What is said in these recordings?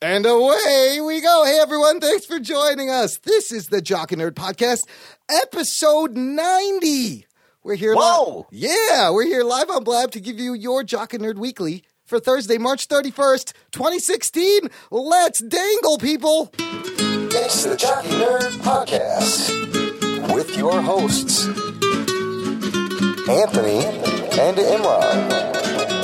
And away we go. Hey, everyone. Thanks for joining us. This is the Jock and Nerd Podcast, episode 90. We're here. Whoa! We're here live on Blab to give you your Jock and Nerd Weekly for Thursday, March 31st, 2016. Let's dangle, people. It's the Jock and Nerd Podcast with your hosts, Anthony and Imran.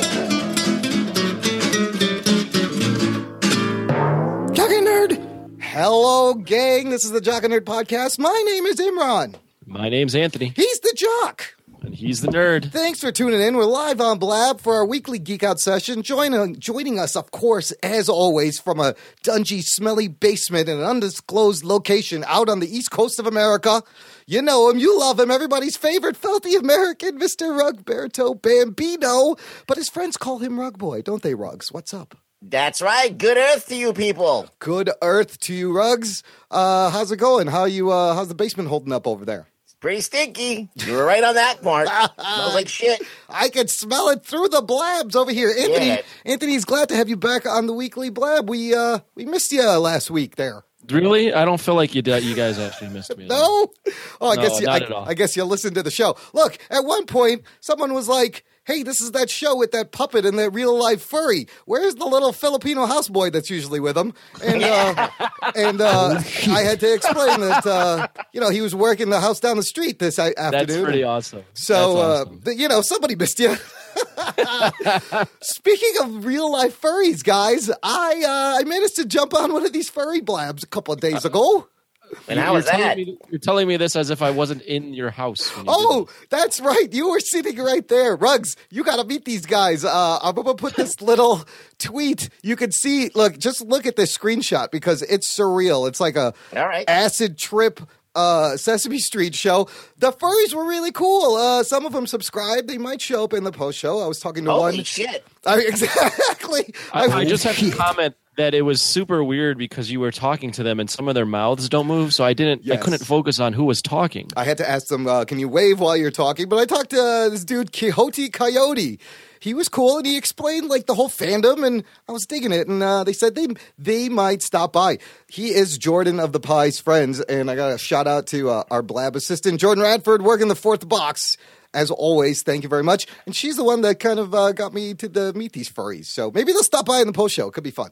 Jock and Nerd. Hello, gang. This is the Jock and Nerd Podcast. My name is Imran. My name's Anthony. He's the Jock. And he's the nerd. Thanks for tuning in. We're live on Blab for our weekly Geek Out session. Joining us, of course, as always, from a dungy, smelly basement in an undisclosed location out on the east coast of America. You know him. You love him. Everybody's favorite filthy American, Mr. Rugberto Bambino. But his friends call him Rug Boy, don't they, Rugs? What's up? That's right. Good earth to you people. Good earth to you, Rugs. How's it going? How's the basement holding up over there? It's pretty stinky. You were right on that, Mark. Smells like shit. I can smell it through the blabs over here. Anthony's glad to have you back on the weekly Blab. We missed you last week there. Really? I don't feel like you guys actually missed me. No? Oh, I guess you listened to the show. Look, at one point, someone was like, hey, this is that show with that puppet and that real-life furry. Where's the little Filipino houseboy that's usually with him? And I had to explain that, he was working the house down the street this afternoon. That's pretty awesome. So, somebody missed you. Speaking of real-life furries, guys, I managed to jump on one of these furry blabs a couple of days ago. And how was that? You're telling me this as if I wasn't in your house. Oh, that's right. You were sitting right there. Rugs, you got to meet these guys. I'm going to put this little tweet. You can see, just look at this screenshot because it's surreal. It's like a acid trip Sesame Street show. The furries were really cool. Some of them subscribed. They might show up in the post show. I was talking to one. Holy shit. Exactly. I just have to comment that it was super weird because you were talking to them and some of their mouths don't move, so I couldn't focus on who was talking. I had to ask them, can you wave while you're talking? But I talked to this dude, Quixote Coyote. He was cool, and he explained, the whole fandom, and I was digging it, and they said they might stop by. He is Jordan of the Pie's friends, and I got a shout-out to our Blab assistant, Jordan Radford, working the fourth box. As always, thank you very much. And she's the one that kind of got me to meet these furries, so maybe they'll stop by in the post show. It could be fun.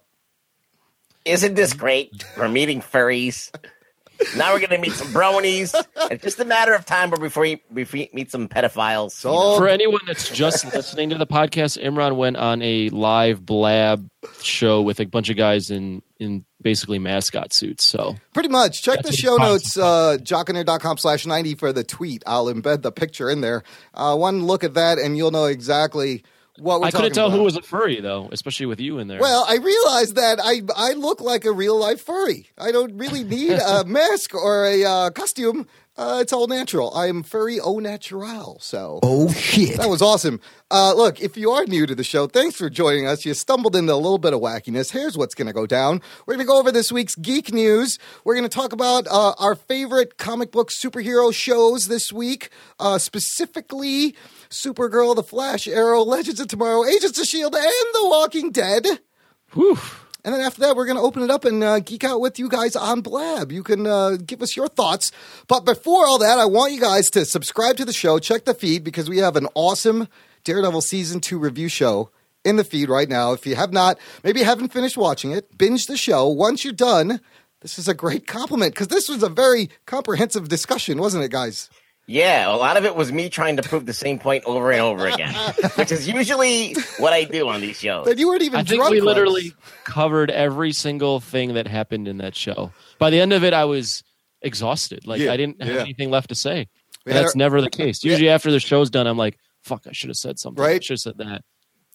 Isn't this great? We're meeting furries. Now we're going to meet some bronies. It's just a matter of time before we meet some pedophiles. So, for anyone that's just listening to the podcast, Imran went on a live Blab show with a bunch of guys in basically mascot suits. So pretty much. Check the show notes, jockandnerd.com/90 for the tweet. I'll embed the picture in there. One look at that, and you'll know exactly what we're talking about. I couldn't tell who was a furry, though, especially with you in there. Well, I realized that I look like a real-life furry. I don't really need a mask or a costume. It's all natural. I am furry au natural, so. Oh, shit. That was awesome. Look, if you are new to the show, thanks for joining us. You stumbled into a little bit of wackiness. Here's what's going to go down. We're going to go over this week's geek news. We're going to talk about our favorite comic book superhero shows this week, specifically Supergirl, The Flash, Arrow, Legends of Tomorrow, Agents of S.H.I.E.L.D., and The Walking Dead. Whew. And then after that, we're going to open it up and geek out with you guys on Blab. You can give us your thoughts. But before all that, I want you guys to subscribe to the show, check the feed, because we have an awesome Daredevil Season 2 review show in the feed right now. If you have not, maybe you haven't finished watching it, binge the show. Once you're done, this is a great compliment, because this was a very comprehensive discussion, wasn't it, guys? Yeah, a lot of it was me trying to prove the same point over and over again, which is usually what I do on these shows. But you weren't even drunk. I think we literally covered every single thing that happened in that show. By the end of it, I was exhausted. I didn't have anything left to say. That's never the case. Usually after the show's done, I'm like, fuck, I should have said something. Right? I should have said that.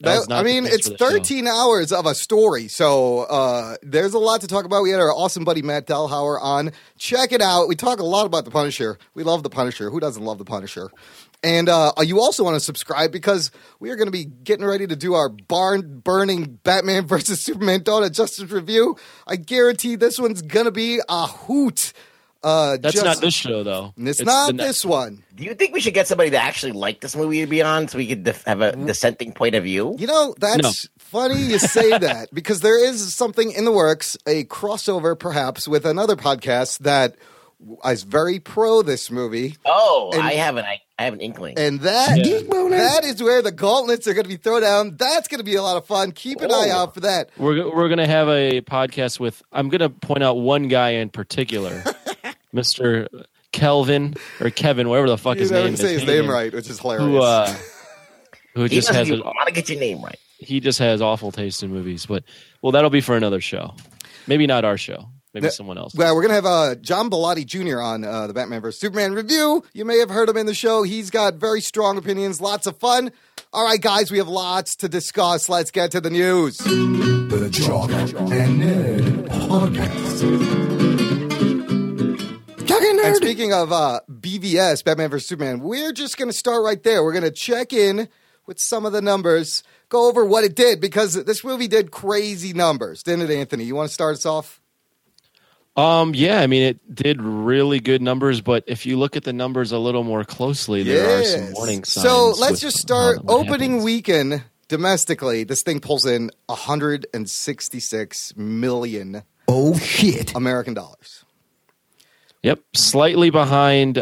It's 13 hours of a story, so there's a lot to talk about. We had our awesome buddy Matt Delhauer on. Check it out. We talk a lot about the Punisher. We love the Punisher. Who doesn't love the Punisher? And you also want to subscribe because we are going to be getting ready to do our barn-burning Batman versus Superman Dawn of Justice review. I guarantee this one's going to be a hoot. That's not this show, though. It's not this one. Do you think we should get somebody that actually liked this movie to be on so we could have a dissenting point of view? You know, that's funny you say that because there is something in the works, a crossover perhaps with another podcast that is very pro this movie. Oh, and I have an inkling. And that is where the gauntlets are going to be thrown down. That's going to be a lot of fun. Keep an eye out for that. We're going to have a podcast with, I'm going to point out one guy in particular, Mr. Kelvin or Kevin, whatever the fuck his name is. You never say his name right, which is hilarious. Who just has a want to get your name right. He just has awful taste in movies, but that'll be for another show. Maybe not our show. Maybe someone else. Well, we're going to have John Bellotti Jr. on the Batman vs. Superman review. You may have heard him in the show. He's got very strong opinions, lots of fun. All right, guys, we have lots to discuss. Let's get to the news. The Jock and Nerd Podcast. And speaking of BVS, Batman vs. Superman, we're just going to start right there. We're going to check in with some of the numbers, go over what it did, because this movie did crazy numbers, didn't it, Anthony? You want to start us off? Yeah, I mean, it did really good numbers, but if you look at the numbers a little more closely, there are some warning signs. So let's just start opening weekend domestically. This thing pulls in $166 million. Oh, shit. American dollars. Yep, slightly behind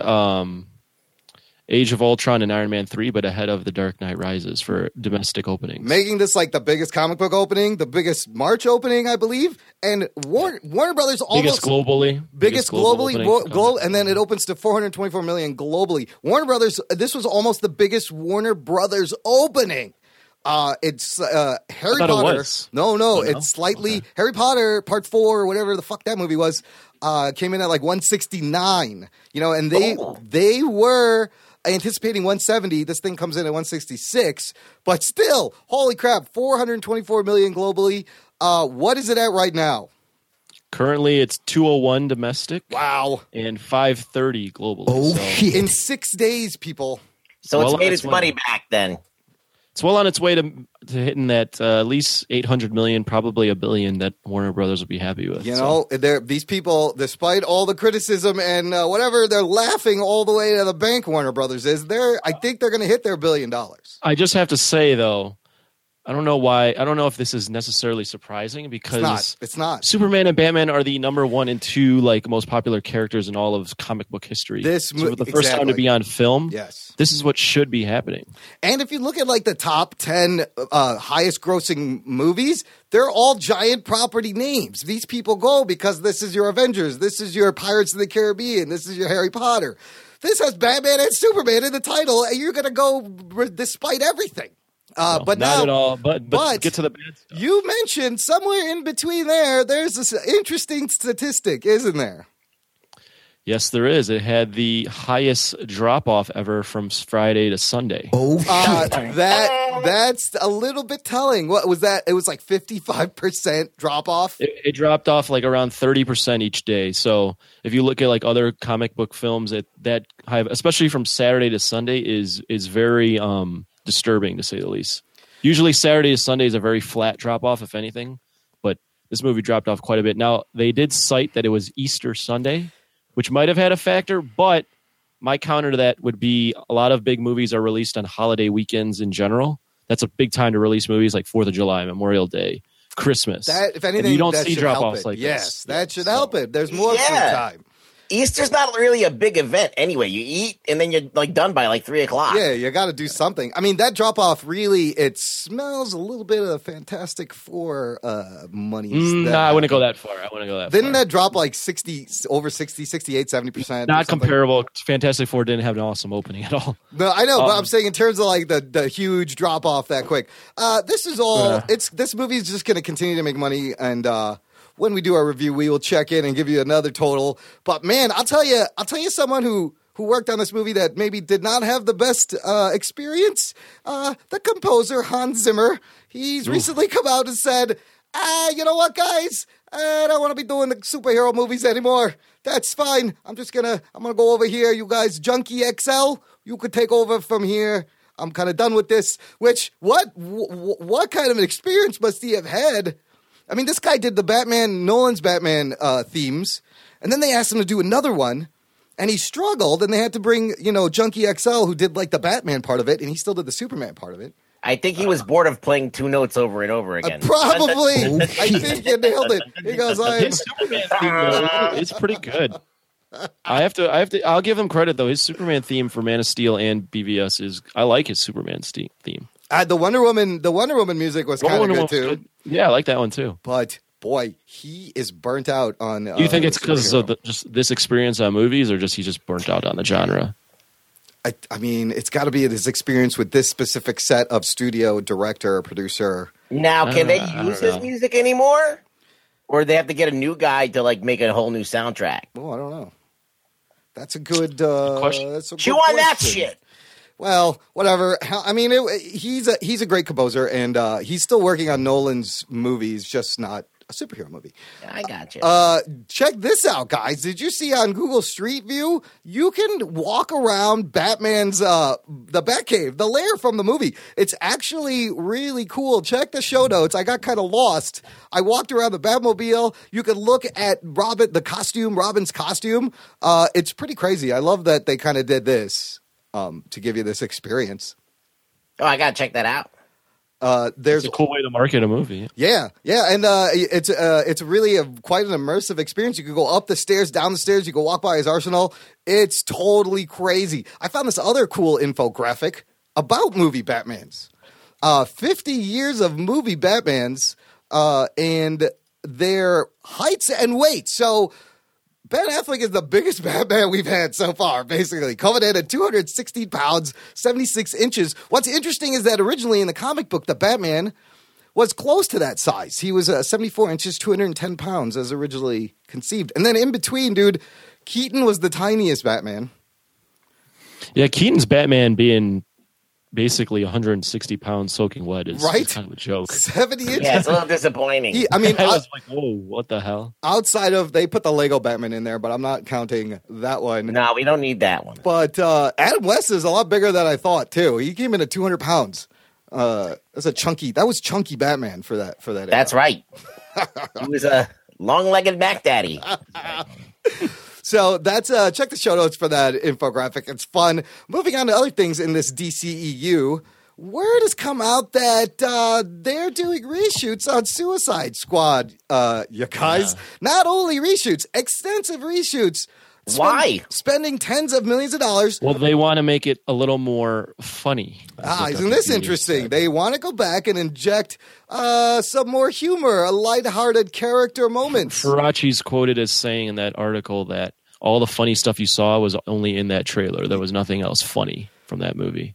Age of Ultron and Iron Man 3, but ahead of The Dark Knight Rises for domestic openings. Making this like the biggest comic book opening, the biggest March opening, I believe. And Warner Brothers almost... Biggest globally. And then it opens to $424 million globally. Warner Brothers, this was almost the biggest Warner Brothers opening. It's Harry Potter. It's slightly Harry Potter Part 4 or whatever the fuck that movie was. Came in at like 169, and they were anticipating 170. This thing comes in at 166, but still, holy crap, 424 million globally. What is it at right now? Currently, it's 201 domestic. Wow. And 530 globally. Oh, shit. In 6 days, people. So it's made its money back then. It's well on its way to hitting that at least 800 million, probably $1 billion that Warner Brothers will be happy with. These people, despite all the criticism and whatever, they're laughing all the way to the bank. Warner Brothers is there. I think they're going to hit their $1 billion. I just have to say though, I don't know why. I don't know if this is necessarily surprising because it's not. Superman and Batman are the number 1 and 2 most popular characters in all of comic book history. For the first time to be on film, yes, this is what should be happening. And if you look at the top 10 highest grossing movies, they're all giant property names. These people go because this is your Avengers, this is your Pirates of the Caribbean, this is your Harry Potter. This has Batman and Superman in the title, and you're going to go despite everything. But not now, at all. But get to the bad stuff. You mentioned somewhere in between there's this interesting statistic, isn't there? Yes, there is. It had the highest drop-off ever from Friday to Sunday. Oh, shit. That's a little bit telling. What was that? It was like 55% drop-off? It dropped off around 30% each day. So if you look at other comic book films, that high, especially from Saturday to Sunday, is very disturbing, to say the least. Usually Saturday to Sunday is a very flat drop-off, if anything. But this movie dropped off quite a bit. Now, they did cite that it was Easter Sunday, which might have had a factor, but my counter to that would be a lot of big movies are released on holiday weekends in general. That's a big time to release movies like 4th of July, Memorial Day, Christmas. That, if anything, and you don't that see should drop-offs help like it. Yes, this. that should help it. There's more free time. Easter's not really a big event anyway. You eat and then you're done by 3 o'clock. Yeah, you got to do something. I mean, that drop off really, it smells a little bit of Fantastic Four money. I wouldn't go that far. Didn't that drop over 68, 70%? Not comparable. Fantastic Four didn't have an awesome opening at all. No, I know, but I'm saying in terms of the huge drop off that quick. This is all. This movie is just going to continue to make money, and when we do our review, we will check in and give you another total. But man, I'll tell you someone who worked on this movie that maybe did not have the best experience. The composer, Hans Zimmer. He's recently come out and said, you know what, guys? I don't want to be doing the superhero movies anymore. That's fine. I'm gonna go over here. You guys, Junkie XL, you could take over from here. I'm kind of done with this. Which, what kind of an experience must he have had? I mean, this guy did the Nolan's Batman themes, and then they asked him to do another one, and he struggled, and they had to bring, Junkie XL, who did like the Batman part of it, and he still did the Superman part of it. I think he was bored of playing two notes over and over again. Probably. I think you nailed it. He goes, his Superman theme is pretty good. I'll give him credit though. His Superman theme for Man of Steel and BVS I like his Superman theme. The Wonder Woman music was kind of good too. Good. Yeah, I like that one too. But boy, he is burnt out on. Do you think it's because of just this experience on movies, or he's just burnt out on the genre? I mean, it's got to be his experience with this specific set of studio director or producer. Now, can they use his music anymore? Or they have to get a new guy to like make a whole new soundtrack? Oh, I don't know. That's a good question. Chew on that shit. Well, whatever. I mean, he's a great composer, and he's still working on Nolan's movies, just not a superhero movie. I got you. Check this out, guys. Did you see on Google Street View? You can walk around Batman's the Batcave, the lair from the movie. It's actually really cool. Check the show notes. I got kind of lost. I walked around the Batmobile. You could look at Robin's costume. It's pretty crazy. I love that they kind of did this to give you this experience. Oh, I gotta check that out. There's a cool way to market a movie. Yeah, and it's really quite an immersive experience. You can go up the stairs, down the stairs. You can walk by his arsenal. It's totally crazy. I found this other cool infographic about movie Batmans. 50 years of movie Batmans and their heights and weights. So Ben Affleck is the biggest Batman we've had so far, basically. Coming in at 216 pounds, 76 inches. What's interesting is that originally in the comic book, the Batman was close to that size. He was 74 inches, 210 pounds as originally conceived. And then in between, dude, Keaton was the tiniest Batman. Yeah, Keaton's Batman being basically 160 pounds soaking wet is kind of a joke. 70 inches. Yeah, it's a little disappointing. I was like, whoa, what the hell? Outside of, they put the Lego Batman in there, but I'm not counting that one. No, we don't need that one. But Adam West is a lot bigger than I thought, too. He came in at 200 pounds. That was chunky Batman for that era. That's right. He was a long-legged Mac Daddy. So that's check the show notes for that infographic. It's fun. Moving on to other things in this DCEU, word has come out that they're doing reshoots on Suicide Squad. You guys, not only reshoots, extensive reshoots. Why? Spending tens of millions of dollars. Well, they want to make it a little more funny. Isn't this interesting? They want to go back and inject some more humor, a lighthearted character moments. Faraci's quoted as saying in that article that all the funny stuff you saw was only in that trailer. There was nothing else funny from that movie.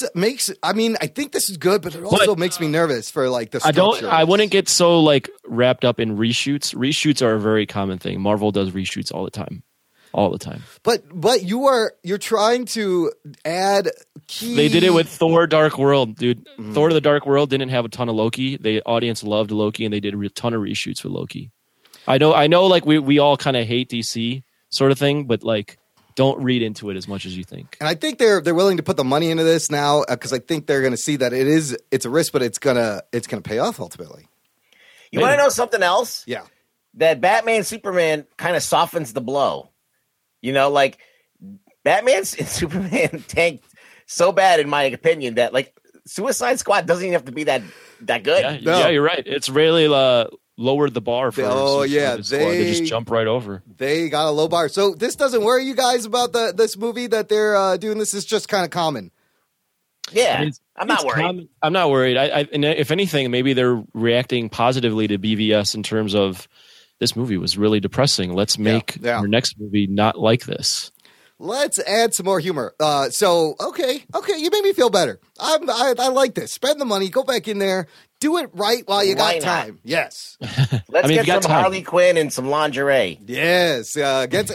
I think this is good, but it also makes me nervous for like the structure. I wouldn't get so like wrapped up in reshoots. Reshoots are a very common thing. Marvel does reshoots all the time. All the time. But you're trying to add key. They did it with Thor Dark World, dude. Mm-hmm. Thor the Dark World didn't have a ton of Loki. The audience loved Loki, and they did a ton of reshoots with Loki. I know like we all kind of hate DC sort of thing, but like don't read into it as much as you think. And I think they're willing to put the money into this now because I think they're going to see that it's a risk, but it's gonna pay off ultimately. You want to know something else? Yeah. That Batman Superman kind of softens the blow. You know, like Batman and Superman tanked so bad, in my opinion, that like Suicide Squad doesn't even have to be that good. Yeah, you're right. It's really lowered the bar for. They just jump right over. They got a low bar. So this doesn't worry you guys about this movie that they're doing. This is just kind of common. Yeah, I'm not worried. I'm not worried. And if anything, maybe they're reacting positively to BVS in terms of. This movie was really depressing. Let's make our next movie not like this. Let's add some more humor. Okay, you made me feel better. I like this. Spend the money. Go back in there. Do it right while you got time. Yes. Let's get some Harley Quinn and some lingerie. Yes. You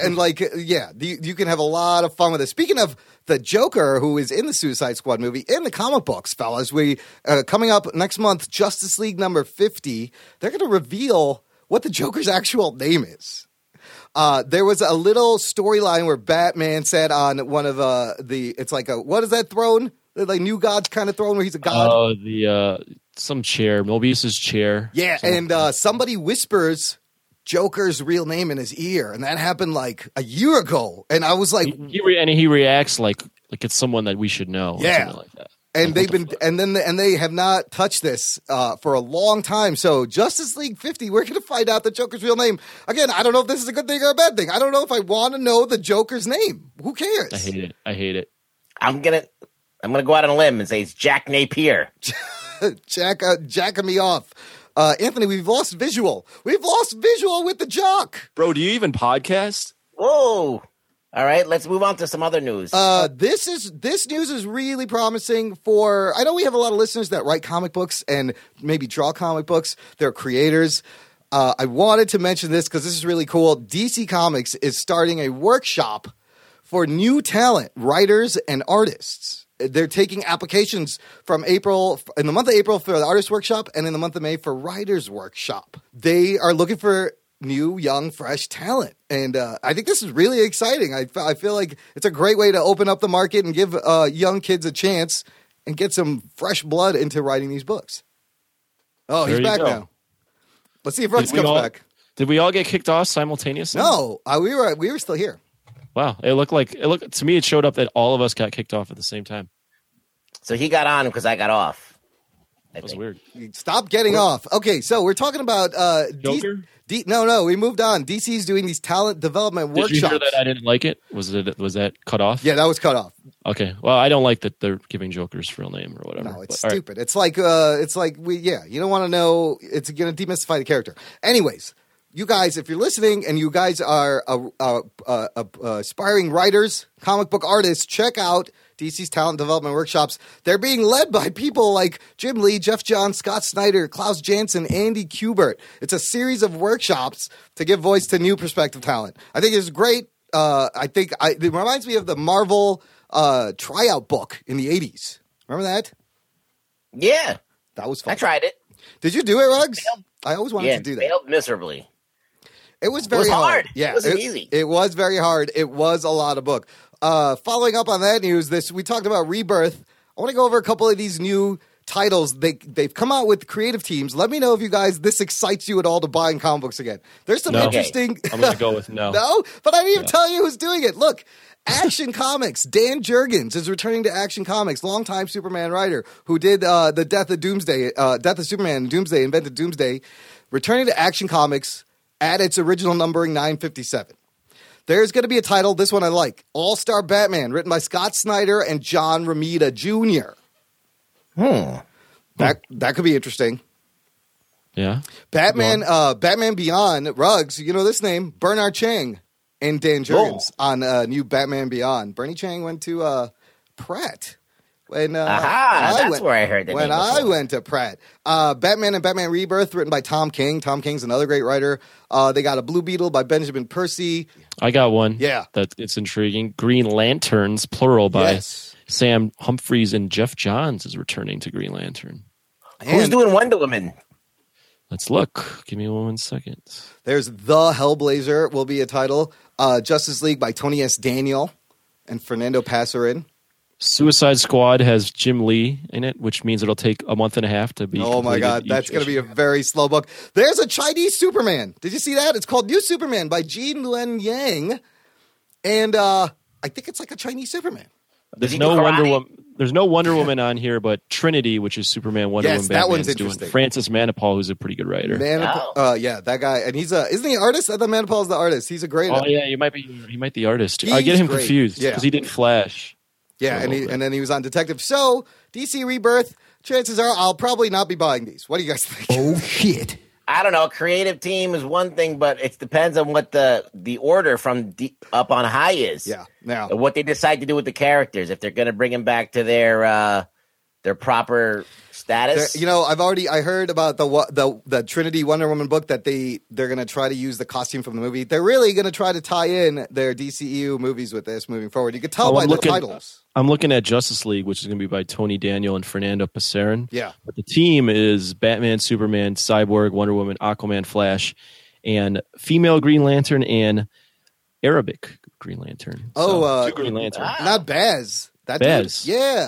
can have a lot of fun with it. Speaking of the Joker, who is in the Suicide Squad movie, in the comic books, fellas, coming up next month, Justice League number 50, they're going to reveal what the Joker's actual name is. There was a little storyline where Batman said on one of it's like what is that throne? Like New Gods kind of throne where he's a god. Oh, the some chair, Mobius's chair. Yeah, and somebody whispers Joker's real name in his ear, and that happened like a year ago. And I was like, he reacts like it's someone that we should know. Yeah, or something like that. And they have not touched this for a long time. So Justice League 50, we're going to find out the Joker's real name. Again, I don't know if this is a good thing or a bad thing. I don't know if I want to know the Joker's name. Who cares? I hate it. I'm gonna go out on a limb and say it's Jack Napier. Jacking me off. Anthony, we've lost visual. We've lost visual with the jock. Bro, do you even podcast? Whoa. All right, let's move on to some other news. This news is really promising for. I know we have a lot of listeners that write comic books and maybe draw comic books. They're creators. I wanted to mention this because this is really cool. DC Comics is starting a workshop for new talent, writers and artists. They're taking applications from in the month of April for the artist workshop and in the month of May for writers workshop. They are looking for new, young, fresh talent. And I think this is really exciting. I feel like it's a great way to open up the market and give young kids a chance and get some fresh blood into writing these books. Oh, he's back now. Let's see if Rux comes back. Did we all get kicked off simultaneously? No, we were still here. Wow, it looked to me. It showed up that all of us got kicked off at the same time. So he got on because I got off. That was weird. Stop getting off. Okay, so we're talking about Joker. No, we moved on. DC's doing these talent development workshops. Did you hear that I didn't like it? Was that cut off? Yeah, that was cut off. Okay. Well, I don't like that they're giving Joker's real name or whatever. No, it's stupid. Right. It's like you don't want to know. It's going to demystify the character. Anyways, you guys, if you're listening and you guys are aspiring writers, comic book artists, check out DC's talent development workshops. They're being led by people like Jim Lee, Jeff Johns, Scott Snyder, Klaus Janson, Andy Kubert. It's a series of workshops to give voice to new prospective talent. I think it's great. It reminds me of the Marvel tryout book in the 80s. Remember that? Yeah. That was fun. I tried it. Did you do it, Ruggs? I always wanted to do that. Failed miserably. It was very hard. Yeah, it wasn't easy. It was very hard. It was a lot of book. Following up on that news, we talked about Rebirth. I want to go over a couple of these new titles. They've come out with creative teams. Let me know if this excites you at all to buying comic books again. There's some interesting. I'm going to go with no. No, but I didn't even tell you who's doing it. Look. Action Comics. Dan Jurgens is returning to Action Comics, longtime Superman writer who did the Death of Superman and Doomsday, invented Doomsday, returning to Action Comics at its original numbering 957. There's going to be a title, this one I like, All-Star Batman, written by Scott Snyder and John Romita Jr. That could be interesting. Yeah. Batman Beyond, Ruggs, you know this name, Bernard Chang and Dan Jurgens on new Batman Beyond. Bernie Chang went to Pratt. That's where I heard that. When I went to Pratt. Batman and Batman Rebirth, written by Tom King. Tom King's another great writer. They got a Blue Beetle by Benjamin Percy. I got one. Yeah. It's intriguing. Green Lanterns, plural, by Sam Humphries and Jeff Johns is returning to Green Lantern. Who's doing Wonder Woman? Let's look. Give me 1 second. There's The Hellblazer will be a title. Justice League by Tony S. Daniel and Fernando Passarin. Suicide Squad has Jim Lee in it, which means it'll take a month and a half to be. Oh my God, that's going to be a very slow book. There's a Chinese Superman. Did you see that? It's called New Superman by Gene Luen Yang, and I think it's like a Chinese Superman. There's no Wonder Woman on here, but Trinity, which is Superman, Wonder Woman, that one's interesting. Francis Manipal, who's a pretty good writer. That guy, and isn't he an artist? I thought Manipal's the artist. He's a great. Oh yeah, he might be the artist. I get him confused because he did Flash. Yeah, and then he was on Detective. So, DC Rebirth, chances are I'll probably not be buying these. What do you guys think? Oh, shit. I don't know. Creative team is one thing, but it depends on what the order from up on high is. Yeah. Now, what they decide to do with the characters. If they're going to bring them back to their proper status. I heard about the Trinity Wonder Woman book that they're going to try to use the costume from the movie. They're really going to try to tie in their DCEU movies with this moving forward. You could tell by the titles. I'm looking at Justice League, which is going to be by Tony Daniel and Fernando Passarin. Yeah. But the team is Batman, Superman, Cyborg, Wonder Woman, Aquaman, Flash, and female Green Lantern and Arabic Green Lantern. Two Green Lanterns. Not Baz. Baz. Yeah.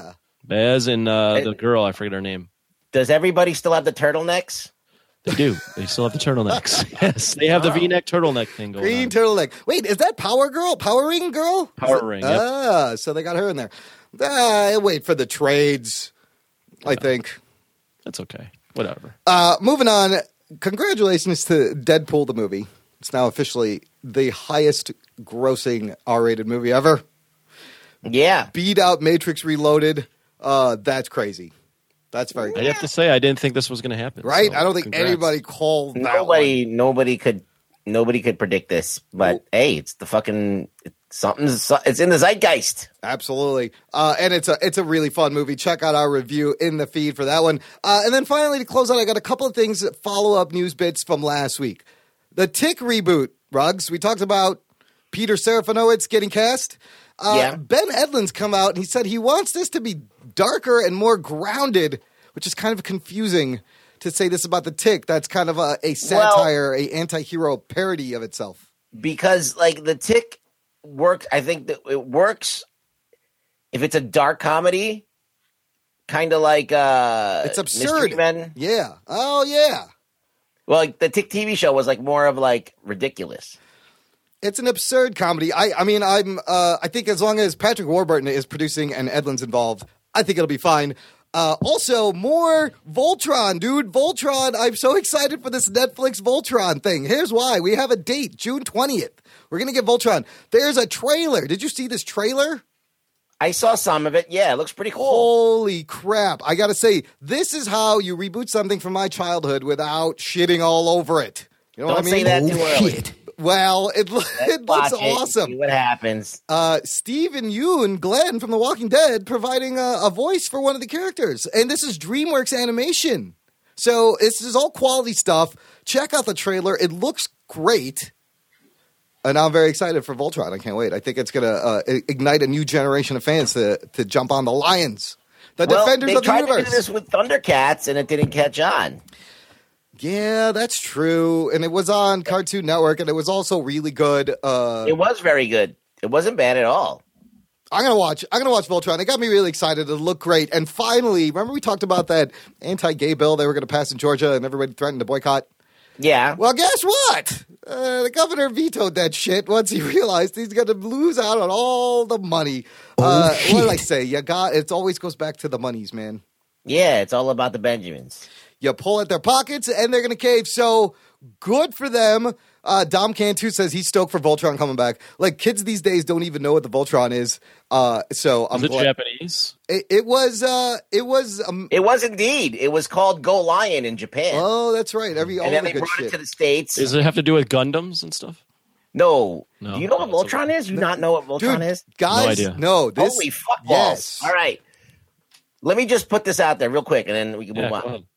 Baz and the girl, I forget her name. Does everybody still have the turtlenecks? They do. They still have the turtlenecks. Yes, they have the V-neck turtleneck thing going Green on. turtleneck. Wait, is that Power Girl? Power Ring Girl? Power Ring, yep. Ah, so they got her in there. Wait for the trades, I think. That's okay. Whatever. Moving on. Congratulations to Deadpool the movie. It's now officially the highest grossing R-rated movie ever. Yeah. Beat out Matrix Reloaded. That's crazy. That's very I have to say, I didn't think this was going to happen. right. So I don't think congrats. anybody called that one. Nobody could predict this. But hey, it's the fucking it's in the zeitgeist. Absolutely. And it's a really fun movie. Check out our review in the feed for that one. And then finally, to close out, I got a couple of things, follow-up news bits from last week. The Tick reboot, Ruggs. We talked about Peter Serafinowicz getting cast. Yeah. Ben Edlund's come out and he said he wants this to be darker and more grounded, which is kind of confusing to say this about the Tick. That's kind of a satire, a anti-hero parody of itself. Because like the Tick works, I think that it works if it's a dark comedy, kind of like It's absurd. Mystery Men. Yeah. Oh, yeah. Well, like the Tick TV show was like more of like ridiculous. It's an absurd comedy. I think as long as Patrick Warburton is producing and Edlund's involved, I think it'll be fine. Also, more Voltron, dude. Voltron. I'm so excited for this Netflix Voltron thing. Here's why. We have a date, June 20th. We're going to get Voltron. There's a trailer. Did you see this trailer? I saw some of it. Yeah, it looks pretty cool. Holy crap. I got to say, this is how you reboot something from my childhood without shitting all over it. You know what I Don't mean? say that too early. Well, it looks Watch awesome. See what happens. Stephen Yeun, Glenn from The Walking Dead, providing a voice for one of the characters. And this is DreamWorks Animation. So this is all quality stuff. Check out the trailer. It looks great. And I'm very excited for Voltron. I can't wait. I think it's going to ignite a new generation of fans to jump on the Lions. The defenders of the universe. They tried to do this with Thundercats, and it didn't catch on. Yeah, that's true. And it was on Cartoon Network, and it was also really good. It was very good. It wasn't bad at all. I'm gonna watch Voltron. It got me really excited. It looked great. And finally, remember we talked about that anti-gay bill they were gonna pass in Georgia, and everybody threatened to boycott? Yeah. Well, guess what? The governor vetoed that shit once he realized he's gonna lose out on all the money. What did I say? It always goes back to the monies, man. Yeah, it's all about the Benjamins. You pull at their pockets, and they're going to cave. So good for them. Dom Cantu says he's stoked for Voltron coming back. Like, kids these days don't even know what the Voltron is. So I'm Was it Japanese? It was. It was indeed. It was called Go Lion in Japan. Oh, that's right. And then they brought it to the States. Does it have to do with Gundams and stuff? No. No. Do you know what Voltron is? You not know what Voltron is? Guys, No idea. no. This, Holy fuck balls. Yes. All right. Let me just put this out there real quick, and then we can move Go on. ahead.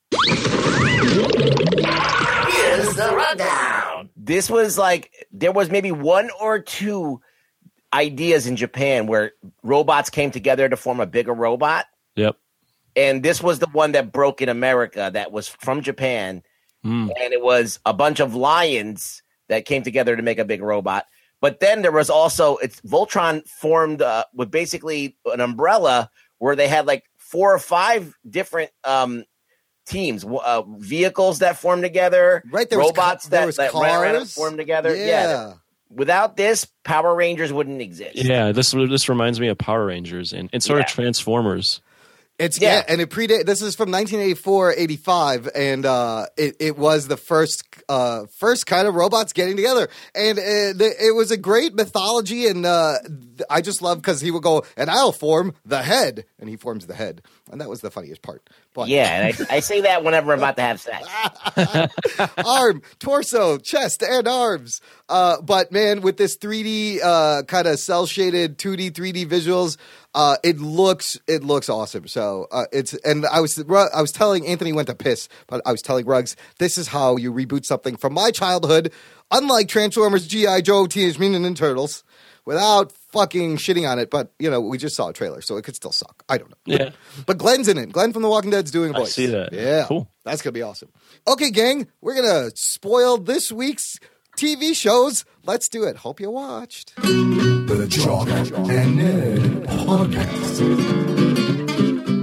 Here's the rundown. This was like, there was maybe one or two ideas in Japan where robots came together to form a bigger robot. Yep. And this was the one that broke in America that was from Japan. And it was a bunch of lions that came together to make a big robot. But then there was also, Voltron formed with basically an umbrella where they had like 4 or 5 different teams, vehicles that formed together, right, there robots was that ran around and cars. formed together. Yeah. Without this, Power Rangers wouldn't exist. Yeah, this reminds me of Power Rangers and sort of Transformers. Yeah, and it predated. This is from 1984-85, and it was the first kind of robots getting together, and it was a great mythology, and I just love because he would go, and I'll form the head, and he forms the head, and that was the funniest part. But, yeah, and I say that whenever I'm about to have sex. arm, torso, chest, and arms. But man, with this 3D kind of cell shaded 2D, 3D visuals. It looks awesome. So I was telling Anthony went to piss, but I was telling Ruggs, this is how you reboot something from my childhood, unlike Transformers, G.I. Joe, Teenage Mutant Ninja Turtles, without fucking shitting on it. But we just saw a trailer, so it could still suck. I don't know. Yeah. But Glenn's in it. Glenn from The Walking Dead's doing a voice. I see that. Yeah. Cool. That's gonna be awesome. Okay, gang, we're gonna spoil this week's TV shows. Let's do it. Hope you watched. The Jock and Nerd Podcast.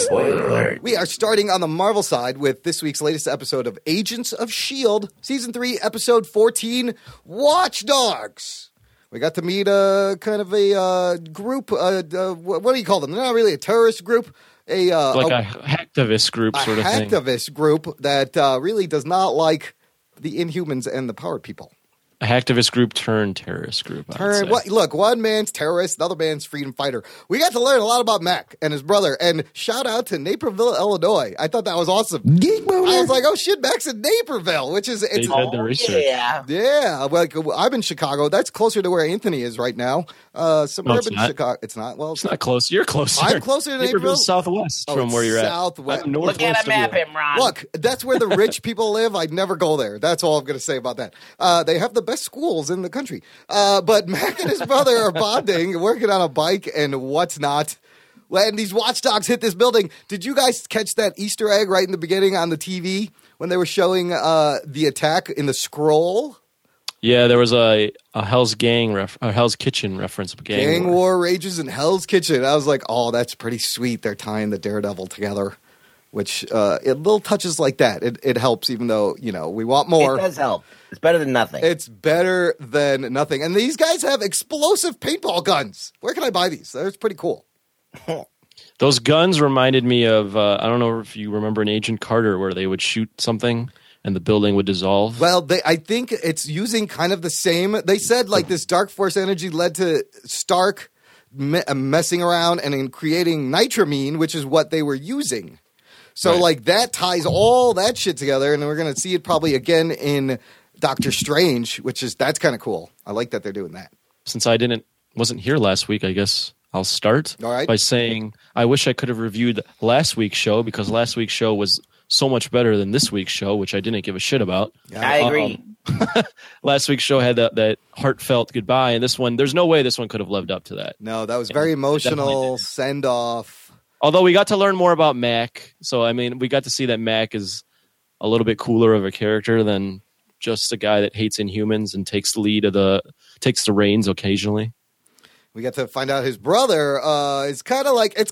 Spoiler alert. We are starting on the Marvel side with this week's latest episode of Agents of S.H.I.E.L.D., Season 3, Episode 14, Watch Dogs. We got to meet kind of a group. What do you call them? They're not really a terrorist group. A hacktivist group sort of thing. A hacktivist group that really does not like the Inhumans and the Powered People. A hacktivist group turned terrorist group. Look, one man's terrorist, the other man's freedom fighter. We got to learn a lot about Mac and his brother. And shout out to Naperville, Illinois. I thought that was awesome. I was like, oh shit, Mac's in Naperville, which is they did the research. Yeah. Like I'm in Chicago. That's closer to where Anthony is right now. Suburban Chicago. It's not. Well, it's not close. You're closer. I'm closer to Naperville. Southwest from where you're southwest. at. Look at a map, Ron. Look, that's where the rich people live. I'd never go there. That's all I'm going to say about that. They have the best schools in the country. But Mac and his brother are bonding, working on a bike and what's not. When these watchdogs hit this building, did you guys catch that Easter egg right in the beginning on the TV when they were showing the attack in the scroll? Yeah, there was a Hell's Kitchen reference. Gang war rages in Hell's Kitchen. I was like, oh, that's pretty sweet. They're tying the Daredevil together, which little touches like that. It helps, even though, we want more. It does help. It's better than nothing. It's better than nothing. And these guys have explosive paintball guns. Where can I buy these? That's pretty cool. Those guns reminded me of, I don't know if you remember in Agent Carter where they would shoot something and the building would dissolve. Well, I think it's using kind of the same. They said like this dark force energy led to Stark messing around and in creating nitramine, which is what they were using. So like that ties all that shit together, and we're going to see it probably again in Doctor Strange, that's kind of cool. I like that they're doing that. Since I wasn't here last week, I guess I'll start by saying I wish I could have reviewed last week's show because last week's show was so much better than this week's show, which I didn't give a shit about. Yeah. I agree. Last week's show had that heartfelt goodbye, and this one, there's no way this one could have lived up to that. No, that was very emotional send-off. Although we got to learn more about Mac, so I mean, we got to see that Mac is a little bit cooler of a character than just a guy that hates Inhumans and takes the reins occasionally. We got to find out his brother is kind of like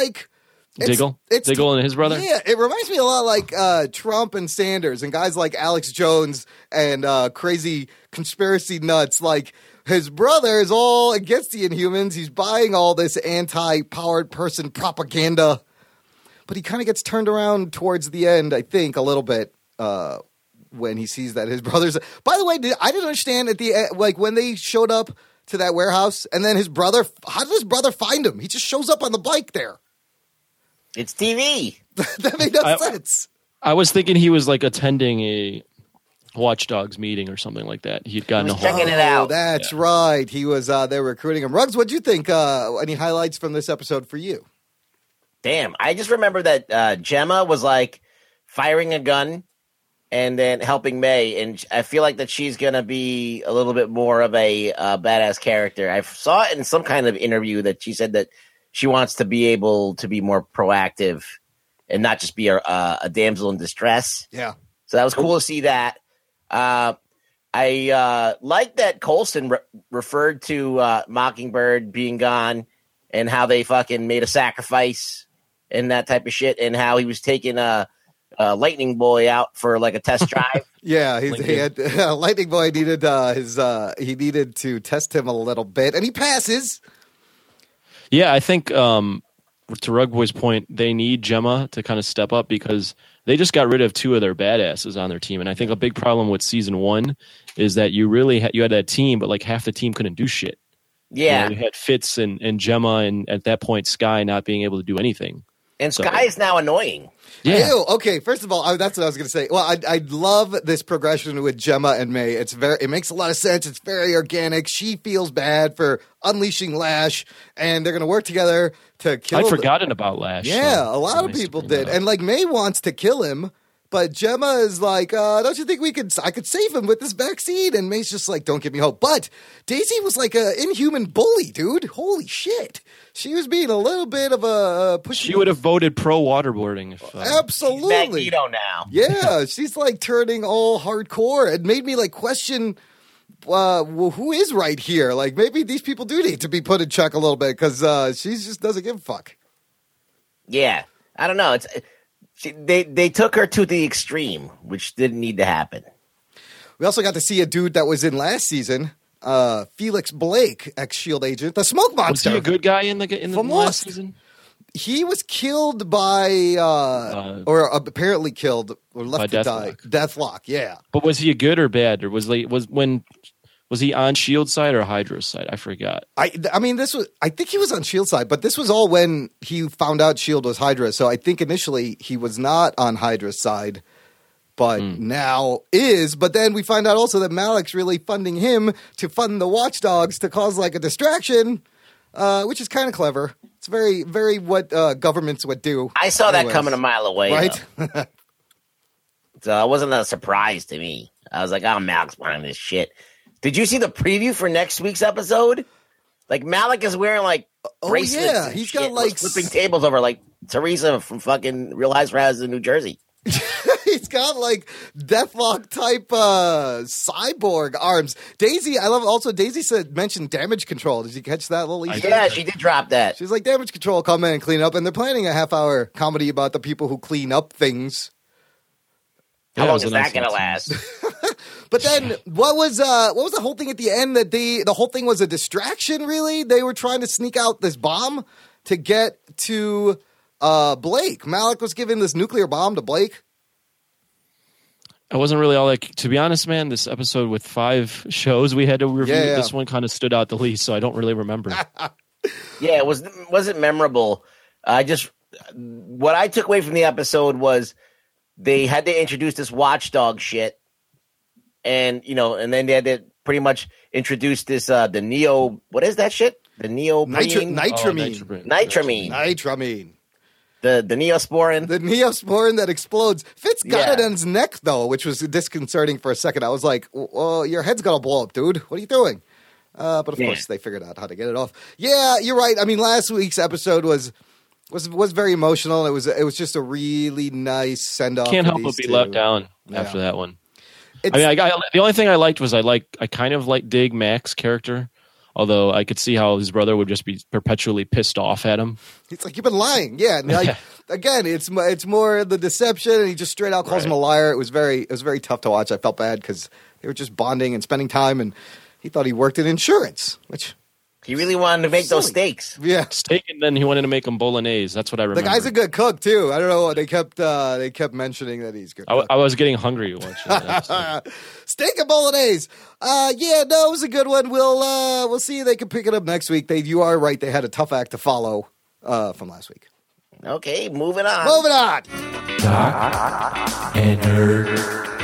Diggle? Diggle and his brother? Yeah, it reminds me a lot like Trump and Sanders and guys like Alex Jones and crazy conspiracy nuts. Like, his brother is all against the Inhumans. He's buying all this anti-powered person propaganda. But he kind of gets turned around towards the end, I think, a little bit when he sees that his brother's... By the way, I didn't understand at the end, like when they showed up to that warehouse and then his brother... How did his brother find him? He just shows up on the bike there. It's TV. That made no sense. I was thinking he was like attending a Watch Dogs meeting or something like that. He'd gotten checking it out. That's right. He was there recruiting him. Ruggs, what'd you think? Any highlights from this episode for you? Damn, I just remember that Gemma was like firing a gun and then helping May, and I feel like that she's gonna be a little bit more of a badass character. I saw it in some kind of interview that she said that she wants to be able to be more proactive and not just be a damsel in distress. Yeah. So that was cool to see that. I like that Coulson referred to Mockingbird being gone and how they fucking made a sacrifice and that type of shit, and how he was taking Lightning Boy out for like a test drive. Yeah, Lightning Boy needed he needed to test him a little bit, and he passes. Yeah, I think to Rug Boy's point, they need Gemma to kind of step up because they just got rid of two of their badasses on their team, and I think a big problem with season 1 is that you really you had that team, but like half the team couldn't do shit. Yeah, you had Fitz and Gemma, and at that point, Skye not being able to do anything. And Skye is now annoying. Yeah. Ew, okay, first of all, that's what I was going to say. Well, I love this progression with Gemma and May. It makes a lot of sense. It's very organic. She feels bad for unleashing Lash, and they're going to work together to kill him. I'd forgotten about Lash. Yeah, so a lot of people did. And like May wants to kill him, but Gemma is like, don't you think I could save him with this vaccine? And May's just like, don't give me hope. But Daisy was like an inhuman bully, dude. Holy shit. She was being a little bit of a push. She would have voted pro waterboarding. Absolutely. Magneto now. Yeah, she's like turning all hardcore. It made me like question, who is right here? Like maybe these people do need to be put in check a little bit because she just doesn't give a fuck. Yeah. I don't know. They took her to the extreme, which didn't need to happen. We also got to see a dude that was in last season, Felix Blake, ex-SHIELD agent, the Smoke Monster. Was he a good guy in the last season? He was killed by, or apparently killed, or left to die. Deathlock, yeah. But was he good or bad, or was he on SHIELD side or Hydra's side? I forgot. I think he was on SHIELD side, but this was all when he found out SHIELD was Hydra. So I think initially he was not on Hydra's side, but now is. But then we find out also that Malik's really funding him to fund the Watchdogs to cause like a distraction, which is kind of clever. It's very, very what governments would do. I saw that coming a mile away. Right? So it wasn't a surprise to me. I was like, oh, Malik's behind this shit. Did you see the preview for next week's episode? Like, Malik is wearing, like, bracelets. Yeah. He's got, like... flipping tables over, like, Teresa from fucking Real Housewives in New Jersey. He's got, like, Deathlock-type cyborg arms. Daisy, Daisy mentioned damage control. Did you catch that little Easter? Yeah, she did drop that. She's like, damage control, come in and clean up. And they're planning a half-hour comedy about the people who clean up things. How long is that going to last? But then, what was the whole thing at the end? That the whole thing was a distraction. Really, they were trying to sneak out this bomb to get to Blake. Malik was giving this nuclear bomb to Blake. I wasn't really all like, to be honest, man. This episode with 5 shows we had to review. Yeah. This one kind of stood out the least, so I don't really remember. Yeah, it wasn't memorable. What I took away from the episode was they had to introduce this watchdog shit. And, and then they had to pretty much introduce this, the Neo, what is that shit? The Nitramine. Nitramine. The Neosporin. The Neosporin that explodes. Fitz got it on his neck, though, which was disconcerting for a second. I was like, well, your head's going to blow up, dude. What are you doing? But, of course, they figured out how to get it off. Yeah, you're right. I mean, last week's episode was very emotional. It was just a really nice send-off. Can't help but be let down after that one. The only thing I liked was I kind of dig Mac's character, although I could see how his brother would just be perpetually pissed off at him. It's like, you've been lying, yeah. And again, it's more the deception, and he just straight out calls him a liar. It was very tough to watch. I felt bad because they were just bonding and spending time, and he thought he worked in insurance, which. He really wanted to make those steaks. Yeah. Steak, and then he wanted to make them bolognese. That's what I remember. The guy's a good cook, too. I don't know. They kept mentioning that he's good. I was getting hungry watching that. Steak and bolognese. It was a good one. We'll see if they can pick it up next week. You are right. They had a tough act to follow from last week. Okay, moving on. Doc and Nerd.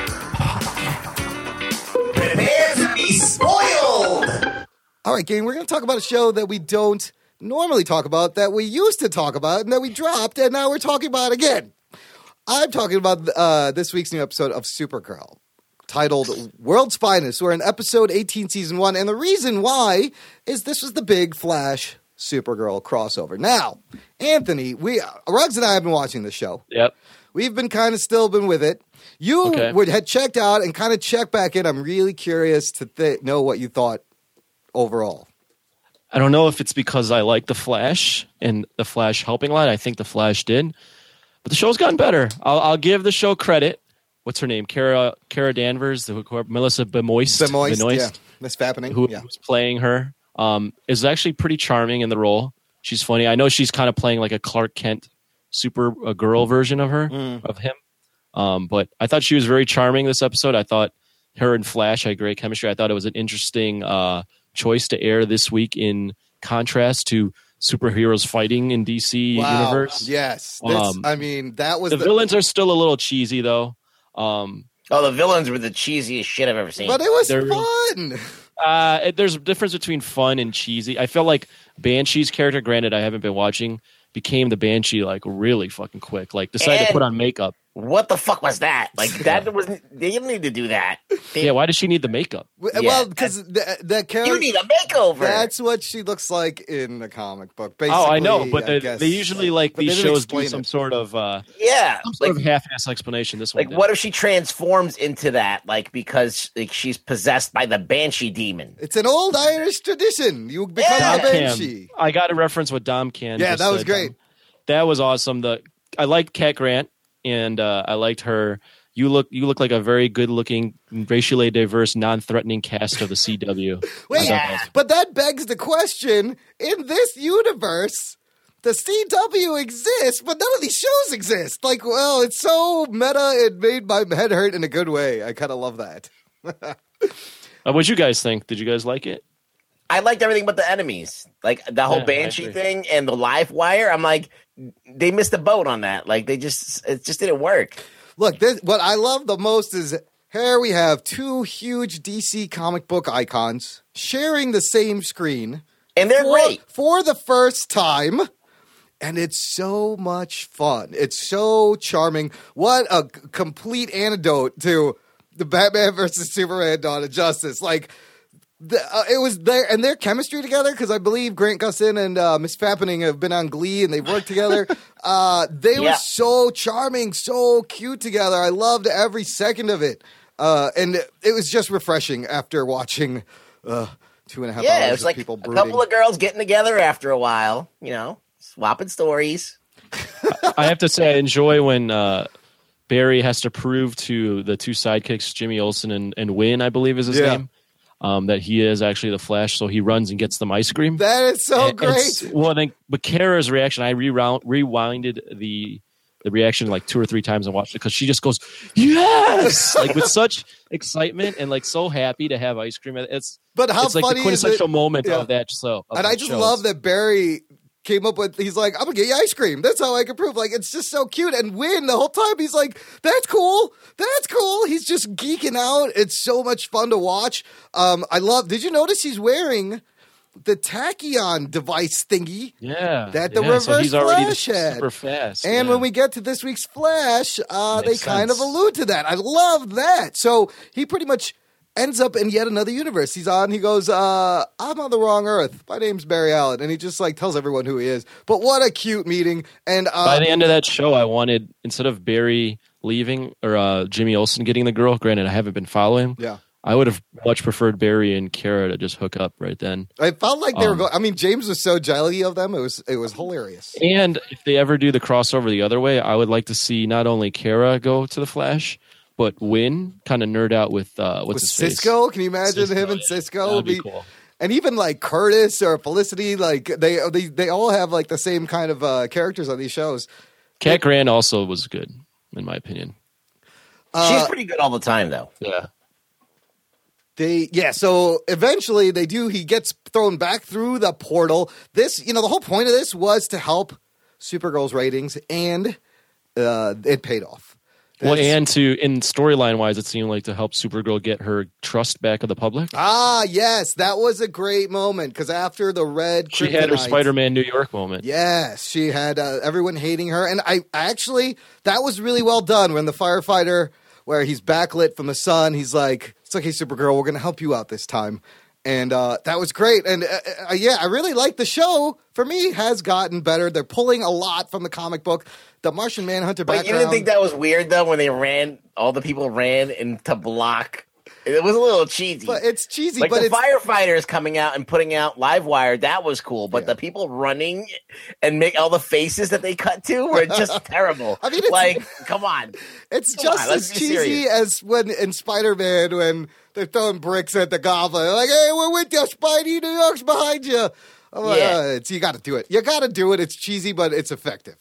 Prepare to be spoiled. All right, gang, we're going to talk about a show that we don't normally talk about, that we used to talk about, and that we dropped, and now we're talking about again. I'm talking about this week's new episode of Supergirl, titled World's Finest. We're in episode 18, season 1, and the reason why is this was the big Flash Supergirl crossover. Now, Anthony, Ruggs and I have been watching this show. Yep. We've been kind of still been with it. You had checked out and kind of checked back in. I'm really curious to know what you thought overall. I don't know if it's because I like The Flash and The Flash helping a lot. I think The Flash did. But the show's gotten better. I'll give the show credit. What's her name? Kara Danvers, Melissa Benoist. Yeah. Miss Fappening. Who's playing her. Is actually pretty charming in the role. She's funny. I know she's kind of playing like a Clark Kent Supergirl version of him. But I thought she was very charming this episode. I thought her and Flash had great chemistry. I thought it was an interesting choice to air this week in contrast to superheroes fighting in DC universe. Yes. That was the villains are still a little cheesy though. The villains were the cheesiest shit I've ever seen. But it was fun. There's a difference between fun and cheesy. I felt like Banshee's character, granted I haven't been watching, became the Banshee like really fucking quick. Like decided to put on makeup. What the fuck was that? Like that wasn't. They didn't need to do that. Why does she need the makeup? Well, because that character. You need a makeover. That's what she looks like in the comic book. Basically, I know, but they usually these shows do some sort of half-ass explanation. This one, what if she transforms into that? Like because she's possessed by the Banshee demon. It's an old Irish tradition. You become a Banshee. I got to reference what Dom Can. Yeah, that was great. That was awesome. liked Cat Grant, and I liked her. You look like a very good-looking, racially diverse, non-threatening cast of the CW. Wait, but that begs the question: in this universe, the CW exists, but none of these shows exist. Like, well, it's so meta; it made my head hurt in a good way. I kind of love that. What'd you guys think? Did you guys like it? I liked everything but the enemies, like the whole Banshee thing and the live wire. I'm like, they missed the boat on that. Like, it just didn't work. Look, what I love the most is here we have two huge DC comic book icons sharing the same screen. And they're great. For the first time. And it's so much fun. It's so charming. What a complete antidote to the Batman versus Superman Dawn of Justice. Like, it was there, and their chemistry together, because I believe Grant Gustin and Miss Fappening have been on Glee, and they've worked together. They were so charming, so cute together. I loved every second of it. And it was just refreshing after watching 2.5 hours it was like people brooding. A couple of girls getting together after a while, swapping stories. I have to say, I enjoy when Barry has to prove to the two sidekicks, Jimmy Olsen and Wynn, I believe is his name, that he is actually the Flash, so he runs and gets them ice cream. That is so great. But Kara's reaction, I rewinded the reaction like 2 or 3 times and watched it, because she just goes, yes! Like, with such excitement and like so happy to have ice cream. It's like funny the quintessential moment of that show. And I just love that Barry came up with, he's like, I'm gonna get you ice cream. That's how I can prove. Like, it's just so cute. And Wynn, the whole time, he's like, that's cool. That's cool. He's just geeking out. It's so much fun to watch. Did you notice he's wearing the tachyon device thingy? Yeah. That the reverse so he's already Flash had. Super fast. And when we get to this week's Flash, they kind of allude to that. I love that. So he pretty much ends up in yet another universe. He goes, I'm on the wrong Earth. My name's Barry Allen. And he just like tells everyone who he is. But what a cute meeting. And by the end of that show, I wanted, instead of Barry leaving or Jimmy Olsen getting the girl, granted, I haven't been following. Yeah. I would have much preferred Barry and Kara to just hook up right then. I felt like they were going. I mean, James was so jelly of them. It was hilarious. And if they ever do the crossover the other way, I would like to see not only Kara go to the Flash, but Wynn kind of nerd out with Cisco. Can you imagine him and Cisco? That'd be cool. And even like Curtis or Felicity, like they all have like the same kind of characters on these shows. Cat Grant also was good, in my opinion. She's pretty good all the time, though. Yeah. So eventually he gets thrown back through the portal. This, the whole point of this was to help Supergirl's ratings, and it paid off. And in storyline wise, it seemed like to help Supergirl get her trust back of the public. Ah, yes, that was a great moment, because after the red, she had her Spider-Man New York moment. Yes, she had everyone hating her, and I actually, that was really well done when the firefighter, where he's backlit from the sun, he's like, it's okay, Supergirl, we're going to help you out this time. And that was great. And I really like the show. For me, has gotten better. They're pulling a lot from the comic book. The Martian Manhunter background. But you didn't think that was weird, though, when all the people ran to block? It was a little cheesy. But it's cheesy. Like but the firefighters coming out and putting out Livewire, that was cool. But the people running and make all the faces that they cut to were just terrible. I mean, come on. It's just as cheesy as when in Spider-Man, when they're throwing bricks at the Goblin. They're like, hey, we're with you, Spidey. New York's behind you. You got to do it. You got to do it. It's cheesy, but it's effective.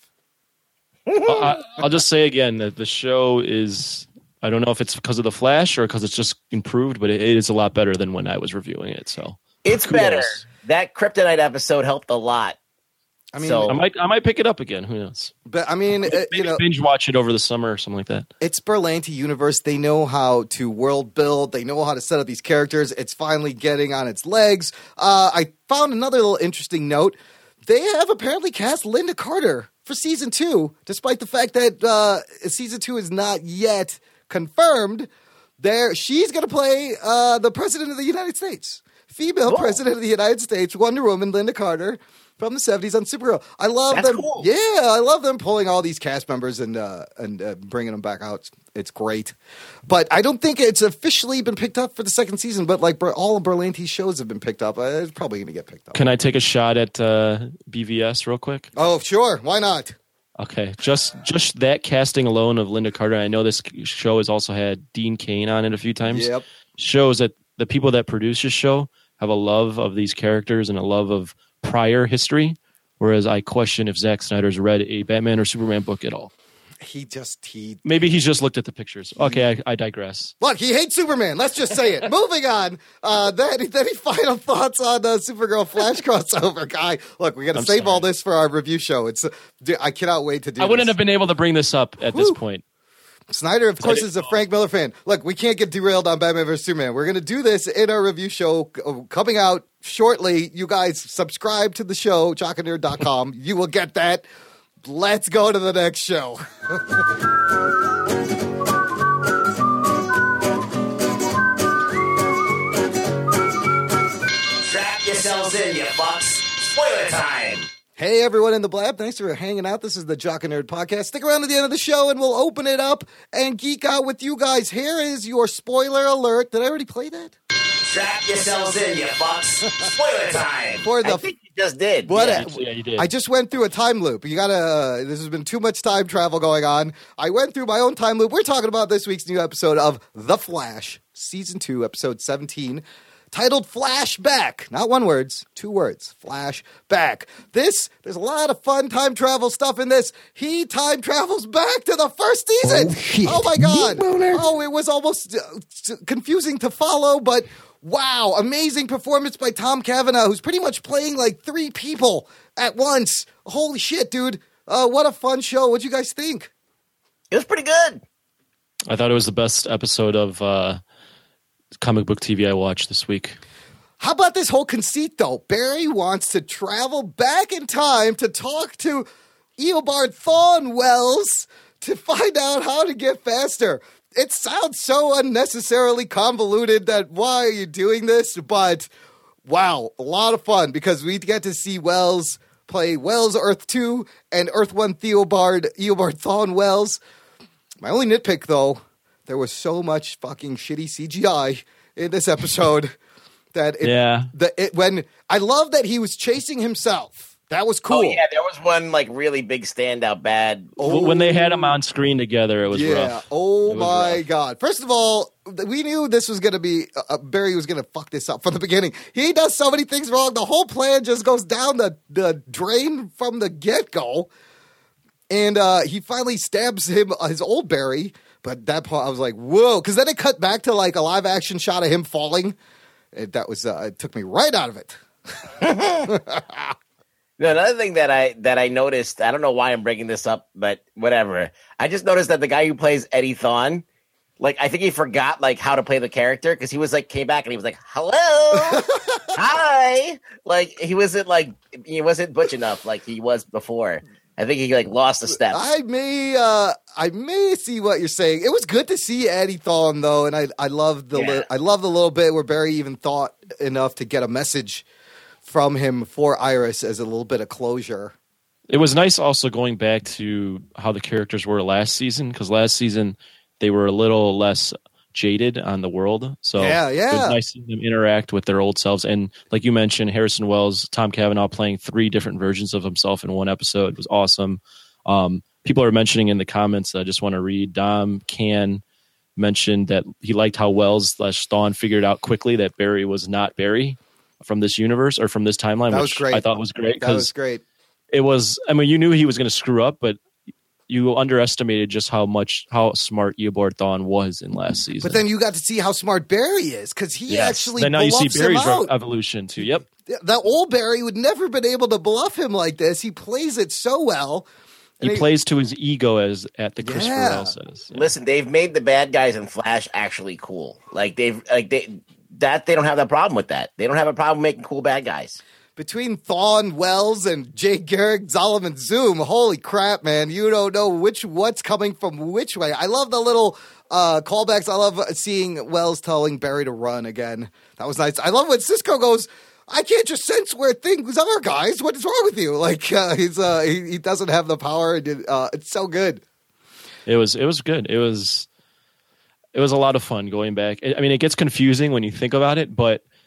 I'll just say again that the show is, I don't know if it's because of the Flash or because it's just improved, but it is a lot better than when I was reviewing it. So it's better. That Kryptonite episode helped a lot. I mean, I might pick it up again. Who knows? But I mean, binge watch it over the summer or something like that. It's Berlanti universe. They know how to world build. They know how to set up these characters. It's finally getting on its legs. I found another little interesting note. They have apparently cast Linda Carter for season 2, despite the fact that season 2 is not yet confirmed. She's going to play the President of the United States. Female President of the United States, Wonder Woman, Linda Carter, from the 70s on Supergirl. I love them. Cool. Yeah, I love them pulling all these cast members and bringing them back out. It's great. But I don't think it's officially been picked up for the second season, but like all of Berlanti's shows have been picked up. It's probably going to get picked up. Can I take a shot at BVS real quick? Oh, sure. Why not? Okay, just that casting alone of Linda Carter. I know this show has also had Dean Cain on it a few times. Yep. Shows that the people that produce this show have a love of these characters and a love of prior history, whereas I question if Zack Snyder's read a Batman or Superman book at all. Maybe he's just looked at the pictures. Okay, I digress. Look, he hates Superman. Let's just say it. Moving on. Then final thoughts on the Supergirl Flash crossover, guy. Look, we got to save all this for our review show. I cannot wait to do. I wouldn't have been able to bring this up at this point. Snyder, of course, is a Frank Miller fan. Look, we can't get derailed on Batman vs. Superman. We're going to do this in our review show coming out shortly. You guys subscribe to the show, jockandnerd.com. You will get that. Let's go to the next show. Strap yourselves in, you fucks. Spoiler time. Hey, everyone in the Blab. Thanks for hanging out. This is the Jock and Nerd Podcast. Stick around to the end of the show, and we'll open it up and geek out with you guys. Here is your spoiler alert. Did I already play that? Strap yourselves in, you fucks. Spoiler time. I think you just did. Yeah, you did. I just went through a time loop. This has been too much time travel going on. I went through my own time loop. We're talking about this week's new episode of The Flash, Season 2, Episode 17, titled Flashback. Not one word, 2 words. Flashback. There's a lot of fun time travel stuff in this. He time travels back to the first season. Oh my God. Oh, it was almost confusing to follow, but wow, amazing performance by Tom Cavanaugh, who's pretty much playing like 3 people at once. Holy shit, dude. What a fun show. What'd you guys think? It was pretty good. I thought it was the best episode of comic book TV I watched this week. How about this whole conceit, though? Barry wants to travel back in time to talk to Eobard Thawne Wells to find out how to get faster. It sounds so unnecessarily convoluted that why are you doing this? But wow, a lot of fun because we get to see Wells play Wells Earth 2 and Earth 1 Eobard Thawne Wells. My only nitpick, though, there was so much fucking shitty CGI in this episode that when I love that he was chasing himself. That was cool. Oh, yeah, there was one like really big standout bad. When they had them on screen together, it was rough. Oh my God. First of all, we knew this was going to be, Barry was going to fuck this up from the beginning. He does so many things wrong. The whole plan just goes down the drain from the get-go. And he finally stabs him, his old Barry. But that part, I was like, whoa. Because then it cut back to like a live action shot of him falling. It took me right out of it. No, another thing that I noticed, I don't know why I'm bringing this up, but whatever. I just noticed that the guy who plays Eddie Thawne, like, I think he forgot like how to play the character because he was like came back and he was like, "Hello, hi," like he wasn't butch enough like he was before. I think he like lost a step. I may see what you're saying. It was good to see Eddie Thawne though, and I love the little bit where Barry even thought enough to get a message from him for Iris as a little bit of closure. It was nice also going back to how the characters were last season, because last season they were a little less jaded on the world. So it was nice seeing them interact with their old selves. And like you mentioned, Harrison Wells, Tom Cavanaugh playing 3 different versions of himself in one episode was awesome. People are mentioning in the comments, I just want to read, Dom Can mentioned that he liked how Wells/Thawne figured out quickly that Barry was not Barry from this universe or from this timeline, which I thought was great. That was great. It was, I mean, you knew he was going to screw up, but you underestimated just how smart Eobard Thawne was in last season. But then you got to see how smart Barry is because he actually then now bluffs you see Barry's him out. evolution too. Yep. That old Barry would never been able to bluff him like this. He plays it so well. He plays to his ego as at the Christopher L says. Yeah. Listen, they've made the bad guys in Flash actually cool. Like they don't have that problem with that. They don't have a problem making cool bad guys. Between Thawne Wells and Jay Garrick, Zolomon Zoom, holy crap, man. You don't know what's coming from which way. I love the little callbacks. I love seeing Wells telling Barry to run again. That was nice. I love when Cisco goes, I can't just sense where things are, guys. What is wrong with you? Like, he doesn't have the power. It's so good. It was good. It was a lot of fun going back. I mean, it gets confusing when you think about it, but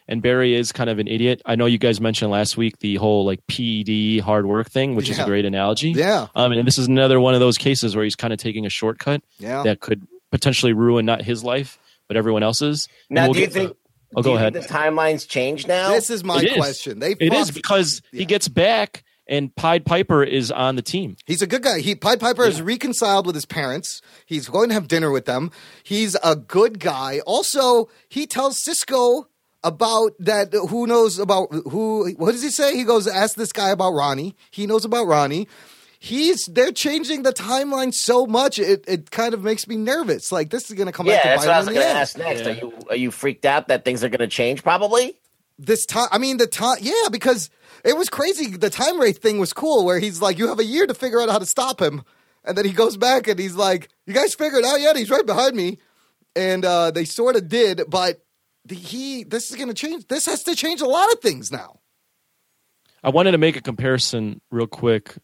and Barry is kind of an idiot. I know you guys mentioned last week the whole like PED hard work thing, which is a great analogy. Yeah. And this is another one of those cases where he's kind of taking a shortcut that could potentially ruin not his life, but everyone else's. Now, do you think go ahead. The timelines change now? This is my question. It is because he gets back and Pied Piper is on the team. He's a good guy. Pied Piper is reconciled with his parents. He's going to have dinner with them. He's a good guy. Also, he tells Cisco about that. Who knows about who? What does he say? He goes, ask this guy about Ronnie. He knows about Ronnie. They're changing the timeline so much. It kind of makes me nervous. Like, this is going to come back to bite him in the that's what I was going to ask next. Yeah. Are you freaked out that things are going to change? Probably. This time, because it was crazy. The time wraith thing was cool, where he's like, you have a year to figure out how to stop him. And then he goes back and he's like, you guys figured it out yet? He's right behind me. And they sort of did, but this is going to change. This has to change a lot of things now. I wanted to make a comparison real quick.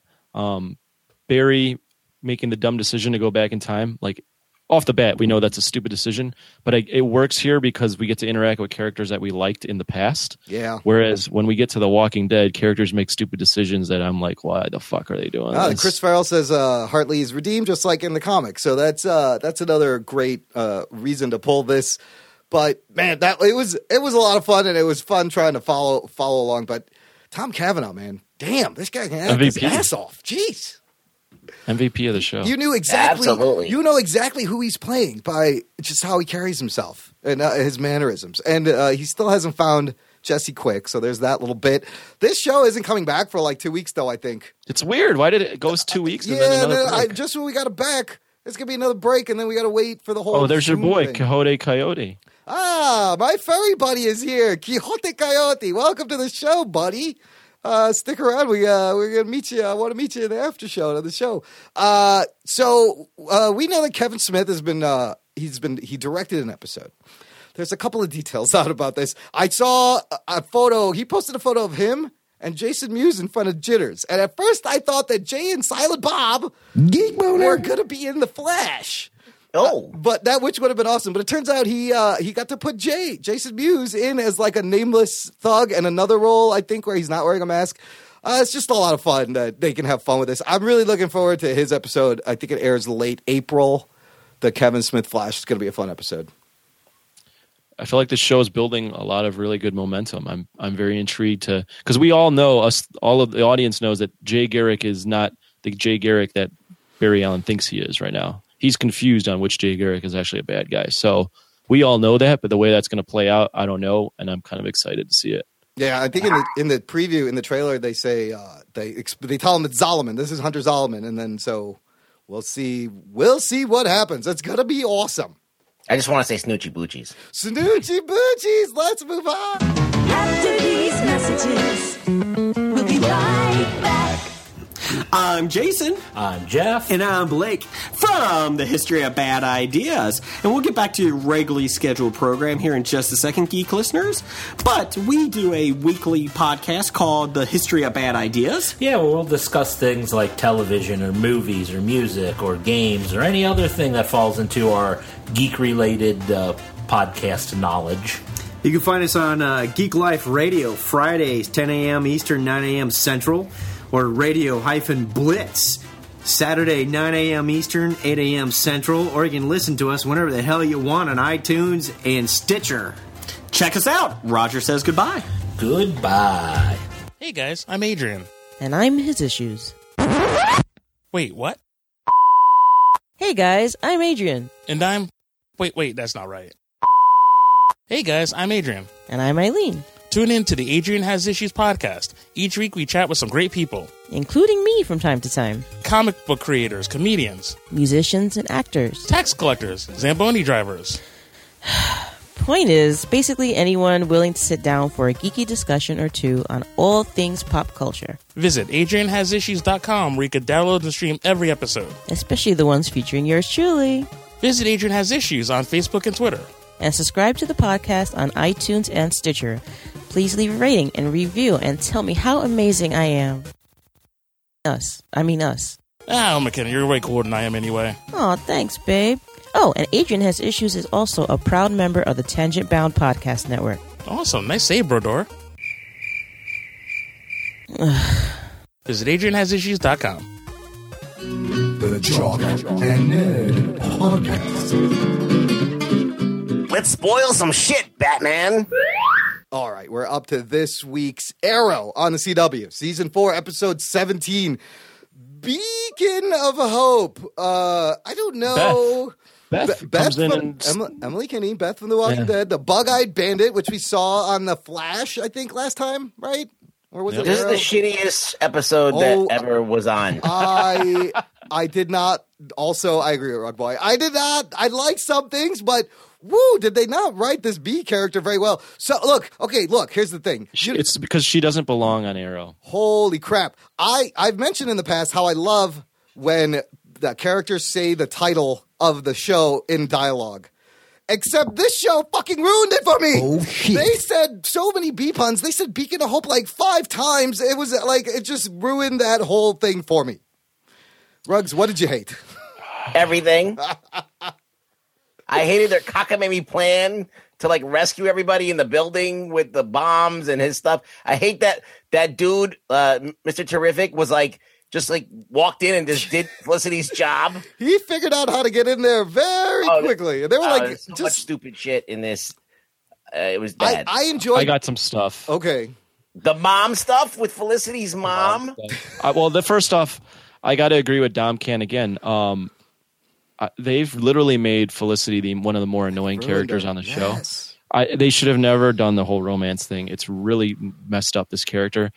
Barry making the dumb decision to go back in time, like off the bat, we know that's a stupid decision, but it works here because we get to interact with characters that we liked in the past. Yeah. Whereas when we get to The Walking Dead, characters make stupid decisions that I'm like, why the fuck are they doing this? Chris Farrell says Hartley is redeemed just like in the comics. So that's another great reason to pull this. But man, it was a lot of fun, and it was fun trying to follow along. But Tom Cavanaugh, man, damn, this guy can act his ass off. Jeez. MVP of the show. You knew exactly. Absolutely. You know exactly who he's playing by just how he carries himself and his mannerisms. And he still hasn't found Jesse Quick, so there's that little bit. This show isn't coming back for like 2 weeks, though, I think. It's weird. Why did it go 2 weeks? And then another break? Just when we got it back, it's going to be another break, and then we got to wait for the whole. Oh, there's your boy, thing. Quixote Coyote. Ah, my furry buddy is here. Quixote Coyote. Welcome to the show, buddy. Stick around. We're gonna meet you. I want to meet you in the after show of the show. So we know that Kevin Smith has been. He directed an episode. There's a couple of details out about this. I saw a photo. He posted a photo of him and Jason Mewes in front of Jitters. And at first, I thought that Jay and Silent Bob were gonna be in the Flash. But that which would have been awesome. But it turns out he got to put Jason Mewes in as like a nameless thug, and another role, I think, where he's not wearing a mask. It's just a lot of fun that they can have fun with this. I'm really looking forward to his episode. I think it airs late April. The Kevin Smith Flash is going to be a fun episode. I feel like this show is building a lot of really good momentum. I'm very intrigued because we all know, all of the audience knows that Jay Garrick is not the Jay Garrick that Barry Allen thinks he is right now. He's confused on which Jay Garrick is actually a bad guy. So we all know that, but the way that's going to play out, I don't know, and I'm kind of excited to see it. Yeah, I think in the preview, in the trailer, they say they tell him it's Zolomon. This is Hunter Zolomon, and then so we'll see what happens. It's going to be awesome. I just want to say Snoochie Boochies. Snoochie Boochies. Let's move on. After these messages, we'll be right back. I'm Jason. I'm Jeff. And I'm Blake from the History of Bad Ideas. And we'll get back to your regularly scheduled program here in just a second, geek listeners. But we do a weekly podcast called The History of Bad Ideas. Yeah, well, we'll discuss things like television or movies or music or games or any other thing that falls into our geek-related podcast knowledge. You can find us on Geek Life Radio, Fridays, 10 a.m. Eastern, 9 a.m. Central. Or Radio-Blitz, Saturday, 9 a.m. Eastern, 8 a.m. Central. Or you can listen to us whenever the hell you want on iTunes and Stitcher. Check us out. Roger says goodbye. Goodbye. Hey guys, I'm Adrian. And I'm His Issues. Wait, what? Hey guys, I'm Adrian. And I'm... Wait, that's not right. Hey guys, I'm Adrian. And I'm Eileen. Tune in to the Adrian Has Issues podcast. Each week we chat with some great people. Including me from time to time. Comic book creators, comedians. Musicians and actors. Tax collectors, Zamboni drivers. Point is, basically anyone willing to sit down for a geeky discussion or two on all things pop culture. Visit AdrianHasIssues.com where you can download and stream every episode. Especially the ones featuring yours truly. Visit Adrian Has Issues on Facebook and Twitter. And subscribe to the podcast on iTunes and Stitcher. Please leave a rating and review and tell me how amazing I am. Us. Ah, McKenna, you're way cooler than I am anyway. Aw, thanks, babe. Oh, and Adrian Has Issues is also a proud member of the Tangent Bound Podcast Network. Awesome. Nice save, Brodor. Visit AdrianHasIssues.com. The Jock and Nerd Podcast. Let's spoil some shit, Batman. All right, we're up to this week's Arrow on the CW. Season 4, episode 17. Beacon of Hope. I don't know. Beth Beth comes in from and Emily Kinney, Beth from The Walking Dead, the Bug-Eyed Bandit, which we saw on The Flash, I think, last time, right? Or was it This Arrow? is the shittiest episode that ever was on. I did not. Also, I agree with Rug Boy. I did not. I liked some things, but woo, did they not write this B character very well? So look, here's the thing. It's because she doesn't belong on Arrow. Holy crap! I've mentioned in the past how I love when the characters say the title of the show in dialogue. Except this show fucking ruined it for me. Oh, shit. They said so many B puns. They said Beacon of Hope like 5 times. It was like, it just ruined that whole thing for me. Ruggs, what did you hate? Everything. I hated their cockamamie plan to like rescue everybody in the building with the bombs and his stuff. I hate that dude, Mr. Terrific, was like, just like walked in and just did Felicity's job. He figured out how to get in there very quickly. They were like, so much stupid shit in this. It was bad. I enjoyed. I got some stuff. Okay. The mom stuff with Felicity's mom. Well, first off, I got to agree with Dom Can again. They've literally made Felicity one of the more annoying characters on the show. They should have never done the whole romance thing. It's really messed up this character.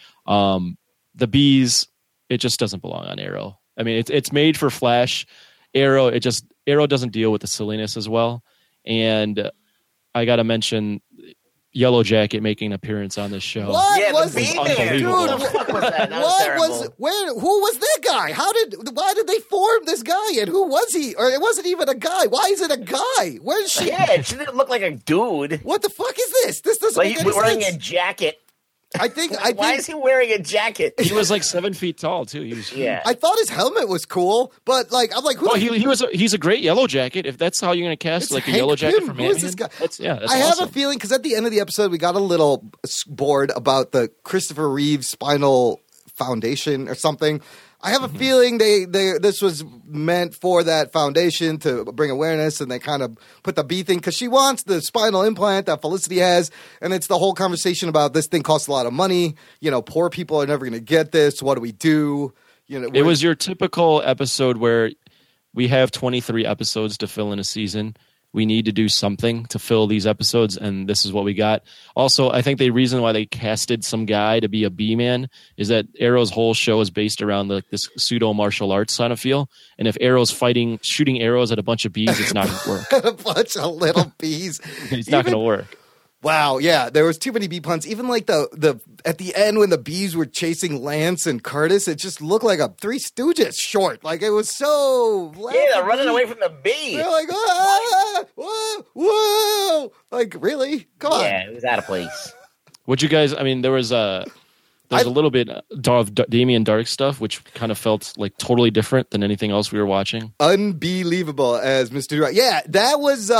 The bees. It just doesn't belong on Arrow. I mean, it's made for Flash. Arrow doesn't deal with the silliness as well. And I got to mention Yellow Jacket making an appearance on this show. What was the unbelievable? Dude, what the fuck was that? That was terrible. Who was that guy? Why did they form this guy? And who was he? Or it wasn't even a guy. Why is it a guy? Where's she? Yeah, she didn't look like a dude. What the fuck is this? This doesn't Like make he's any wearing sense. a jacket. I think. Why is he wearing a jacket? He was like 7 feet tall too. He was Yeah. I thought his helmet was cool, but like I'm like, who? Oh, he's a great Yellow Jacket. If that's how you're going to cast It's like a Hank Yellow Jacket Pym. from Who is Ant-Man, this guy? that's I have awesome. a feeling because at the end of the episode we got a little bored about the Christopher Reeve Spinal Foundation or something. I have a feeling this was meant for that foundation to bring awareness, and they kind of put the B thing because she wants the spinal implant that Felicity has, and it's the whole conversation about this thing costs a lot of money. You know, poor people are never going to get this. What do we do? You know, it was your typical episode where we have 23 episodes to fill in a season. We need to do something to fill these episodes, and this is what we got. Also, I think the reason why they casted some guy to be a B-man is that Arrow's whole show is based around this pseudo martial arts kind of feel. And if Arrow's shooting arrows at a bunch of bees, it's not going to work. a bunch of little bees. It's not going to work. Wow, yeah, there was too many bee puns. Even like the at the end when the bees were chasing Lance and Curtis, it just looked like a Three Stooges short. Like it was so. Yeah, they're running away from the bee. They're like, whoa, whoa, like really? Come on. Yeah, it was out of place. Would you guys? I mean, there was a little bit of Damien Dark stuff, which kind of felt like totally different than anything else we were watching. Unbelievable as Mr. Dark. Yeah, that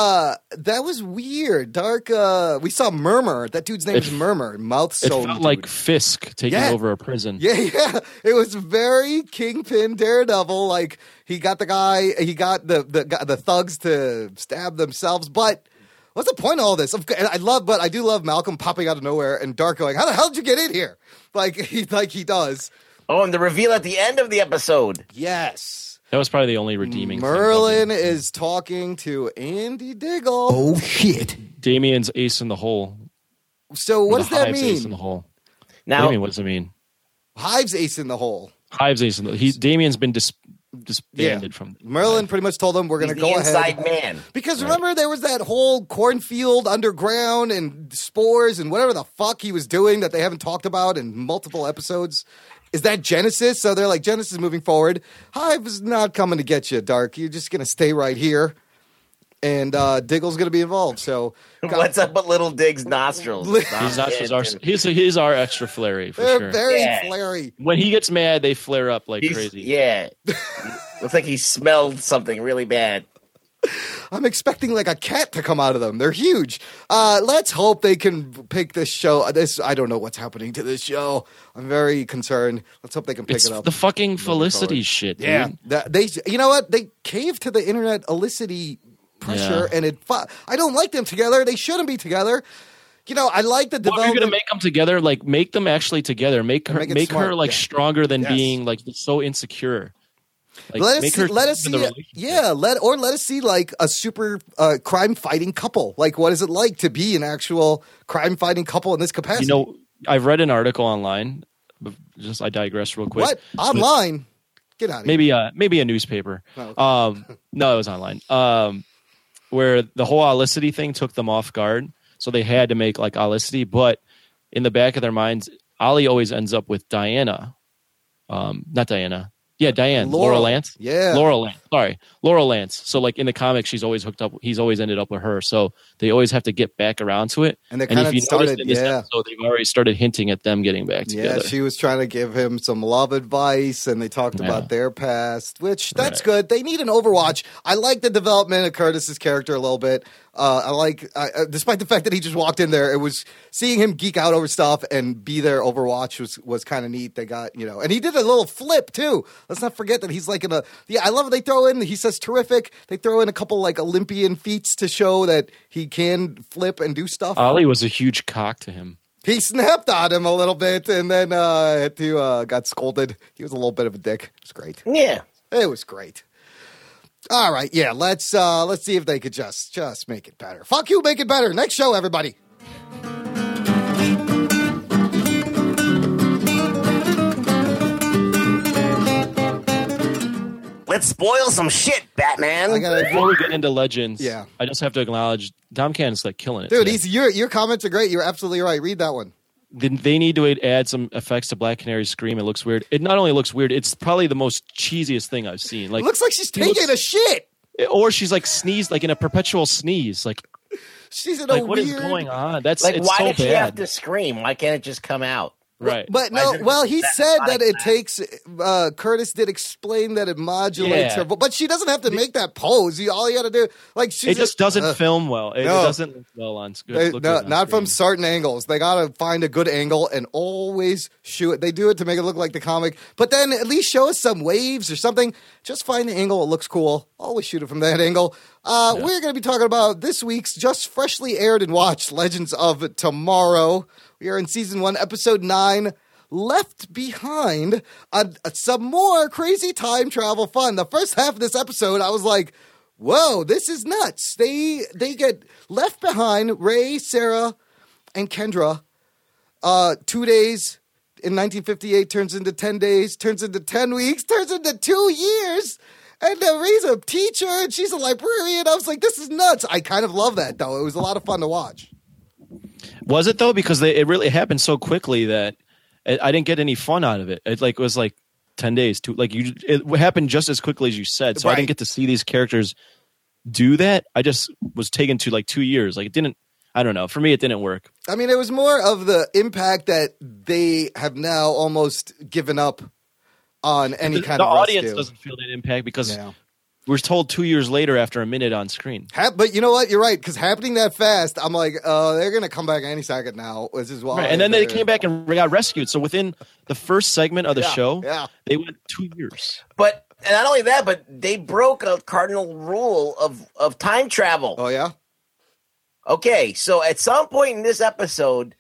was weird. Dark. We saw Murmur. That dude's name is Murmur. Mouth It sewn. felt like Fisk taking over a prison. Yeah. It was very Kingpin Daredevil. Like he got the thugs to stab themselves. But what's the point of all this? I do love Malcolm popping out of nowhere and Dark going, "How the hell did you get in here?" Like he does. Oh, and the reveal at the end of the episode. Yes. That was probably the only redeeming Merlin is talking to Andy Diggle. Oh, shit. Damien's ace in the hole. So what does that Hive's mean? Ace in the hole. Now, What do you mean? What does it mean? Hive's ace in the hole. Hive's ace in the Damien's been disbanded from. Merlin pretty much told them we're going to he's go the ahead. inside man. Because remember, there was that whole cornfield underground and spores and whatever the fuck he was doing that they haven't talked about in multiple episodes. Is that Genesis? So they're like, Genesis is moving forward. Hive is not coming to get you, Dark. You're just going to stay right here. And Diggle's going to be involved. So what's up with Little Dig's nostrils? His nostrils are he's our extra flary for they're sure. very flary. When he gets mad, they flare up like He's- crazy. Yeah. Looks like he smelled something really bad. I'm expecting like a cat to come out of them. They're huge. Let's hope they can pick this show. I don't know what's happening to this show. I'm very concerned. Let's hope they can pick it up. The fucking Felicity shit, dude. Yeah. You know what? They caved to the internet Felicity pressure, and I don't like them together. They shouldn't be together. You know, I like the development. If you're gonna make them together, like make them actually together. Make her like stronger than being like so insecure. Like, let us see like a super crime fighting couple. Like, what is it like to be an actual crime fighting couple in this capacity? You know, I've read an article online. I digress real quick. What online? Get out of here. Maybe a newspaper. Oh, okay. No, it was online. Where the whole Olicity thing took them off guard. So they had to make like Olicity, but in the back of their minds, Ollie always ends up with Diana. Not Diana. Yeah, Diane. Laurel Lance. Yeah. Laurel Lance. Sorry. Laurel Lance. So like in the comics, he's always ended up with her. So they always have to get back around to it. And if you noticed in this episode, they've already started hinting at them getting back together. Yeah, she was trying to give him some love advice, and they talked about their past, which that's good. They need an Overwatch. I like the development of Curtis's character a little bit. Despite the fact that he just walked in there, it was seeing him geek out over stuff and be there. Overwatch was kind of neat. They got, and he did a little flip too. Let's not forget that he's like I love it. They throw in, he says terrific. They throw in a couple like Olympian feats to show that he can flip and do stuff. Ollie was a huge cock to him. He snapped on him a little bit and then got scolded. He was a little bit of a dick. It was great. Yeah. It was great. All right, yeah, let's see if they could just make it better. Fuck you, make it better. Next show, everybody. Let's spoil some shit, Batman. Before we get into Legends, yeah. I just have to acknowledge Dom Cannon's like killing it. Dude, your comments are great. You're absolutely right. Read that one. They need to add some effects to Black Canary's scream. It looks weird. It not only looks weird, it's probably the most cheesiest thing I've seen. Like, it looks like she's taking a shit. Or she's like sneezed, like in a perpetual sneeze. Like she's in like, what is going on? That's like, it's why so did she bad. have to scream? Why can't it just come out? Right. But no, well, he said that it takes, Curtis did explain that it modulates her, but she doesn't have to make that pose. All you got to do, like, it just doesn't film well. It doesn't look well on screen. Not from certain angles. They got to find a good angle and always shoot it. They do it to make it look like the comic, but then at least show us some waves or something. Just find the angle. It looks cool. Always shoot it from that angle. We're going to be talking about this week's just freshly aired and watched Legends of Tomorrow. We are in season 1, episode 9, Left Behind. Some more crazy time travel fun. The first half of this episode, I was like, whoa, this is nuts. They get left behind, Ray, Sarah, and Kendra. 2 days in 1958 turns into 10 days, turns into 10 weeks, turns into 2 years. And Ray's a teacher, and she's a librarian. I was like, this is nuts. I kind of love that, though. It was a lot of fun to watch. Was it though? Because it really happened so quickly that I didn't get any fun out of it. It was like 10 days. It happened just as quickly as you said. So I didn't get to see these characters do that. I just was taken to like 2 years. Like it didn't. I don't know. For me, it didn't work. I mean, it was more of the impact that they have now almost given up on any kind of rescue. The audience rescue. Doesn't feel that impact because. Yeah. We're told 2 years later after a minute on screen. But you know what? You're right, because happening that fast, I'm like, they're going to come back any second now. This is why. Right. And then they came back and got rescued. So within the first segment of the show, they went 2 years. But and not only that, but they broke a cardinal rule of time travel. Oh, yeah? Okay, so at some point in this episode,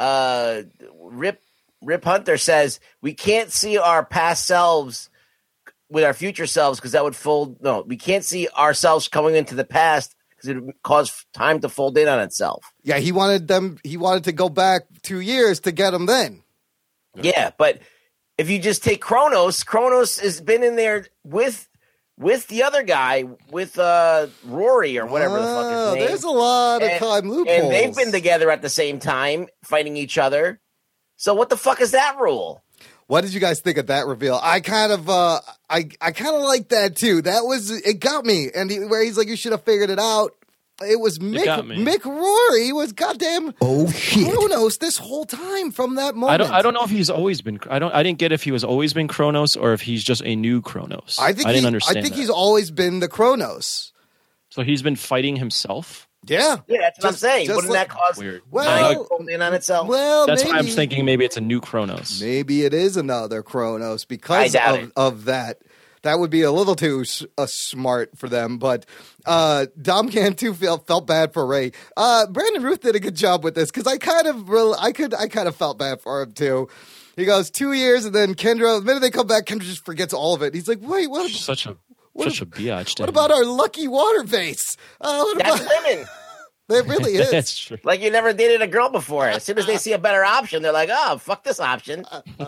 Rip Hunter says, we can't see our past selves with our future selves because that would fold. No, we can't see ourselves coming into the past because it would cause time to fold in on itself. Yeah, he wanted to go back 2 years to get them then. Yeah, but if you just take Kronos has been in there with the other guy, with Rory or whatever the fuck his name. There's a lot of time loopholes. And they've been together at the same time, fighting each other. So what the fuck is that rule? What did you guys think of that reveal? I kind of like that too. It got me. And where he's like, you should have figured it out. It was Mick Rory was goddamn Kronos this whole time from that moment. I don't know if he's always been. I didn't get if he was always been Kronos or if he's just a new Kronos. I didn't understand. I think he's always been the Kronos. So he's been fighting himself? Yeah. Yeah, that's what I'm saying. Wouldn't that cause weird? Well, in on itself? Well, that's maybe, why I'm thinking maybe it's a new Kronos. Maybe it is another Kronos because of that. That would be a little too smart for them, but Dom Cantu felt bad for Ray. Brandon Ruth did a good job with this because I kind of felt bad for him too. He goes 2 years, and then Kendra. The minute they come back, Kendra just forgets all of it. He's like, "Wait, what?" Such a biatch. What about our lucky water base? That's women. It really is. That's true. Like you never dated a girl before. As soon as they see a better option, they're like, "Oh, fuck this option."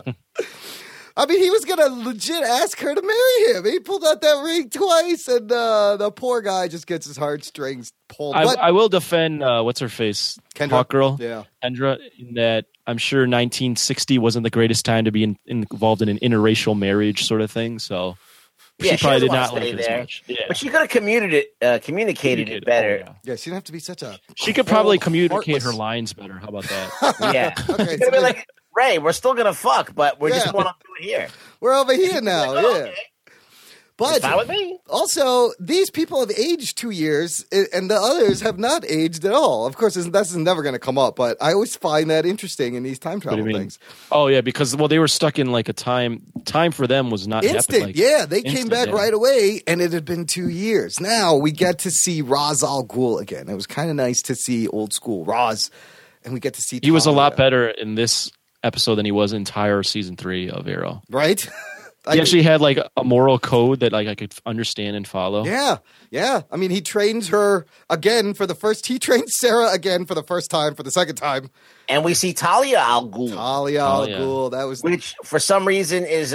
I mean, he was going to legit ask her to marry him. He pulled out that ring twice, and the poor guy just gets his heartstrings pulled. I will defend, what's her face? Kendra? Hawk Girl? Yeah. Kendra, in that I'm sure 1960 wasn't the greatest time to be involved in an interracial marriage sort of thing, so... Yeah, she probably did not not like it it there. as much. Yeah. But she could have communicated it better. Oh, yeah, she didn't have to be such a... She could probably communicate heartless. her lines better. How about that? Yeah. Okay, She could have been like, Ray, we're still going to fuck, but we just want to do it here. We're over here now, Like, yeah. okay. But It's fine with me. also, these people have aged 2 years, and the others have not aged at all. Of course, that's never going to come up, but I always find that interesting in these time travel things. Oh, yeah, because, they were stuck in like a time for them was not Instant, happening. yeah. They came back right away, and it had been 2 years. Now we get to see Ra's al Ghul again. It was kind of nice to see old school Ra's, and we get to see He was a lot Talia. better in this episode than he was entire season 3 of Arrow. Right? He actually had like a moral code that like I could understand and follow. Yeah. I mean, he trains her again for the first. He trains Sarah again for the first time, for the second time. And we see Talia al Ghul. Talia al Ghul. That was which for some reason is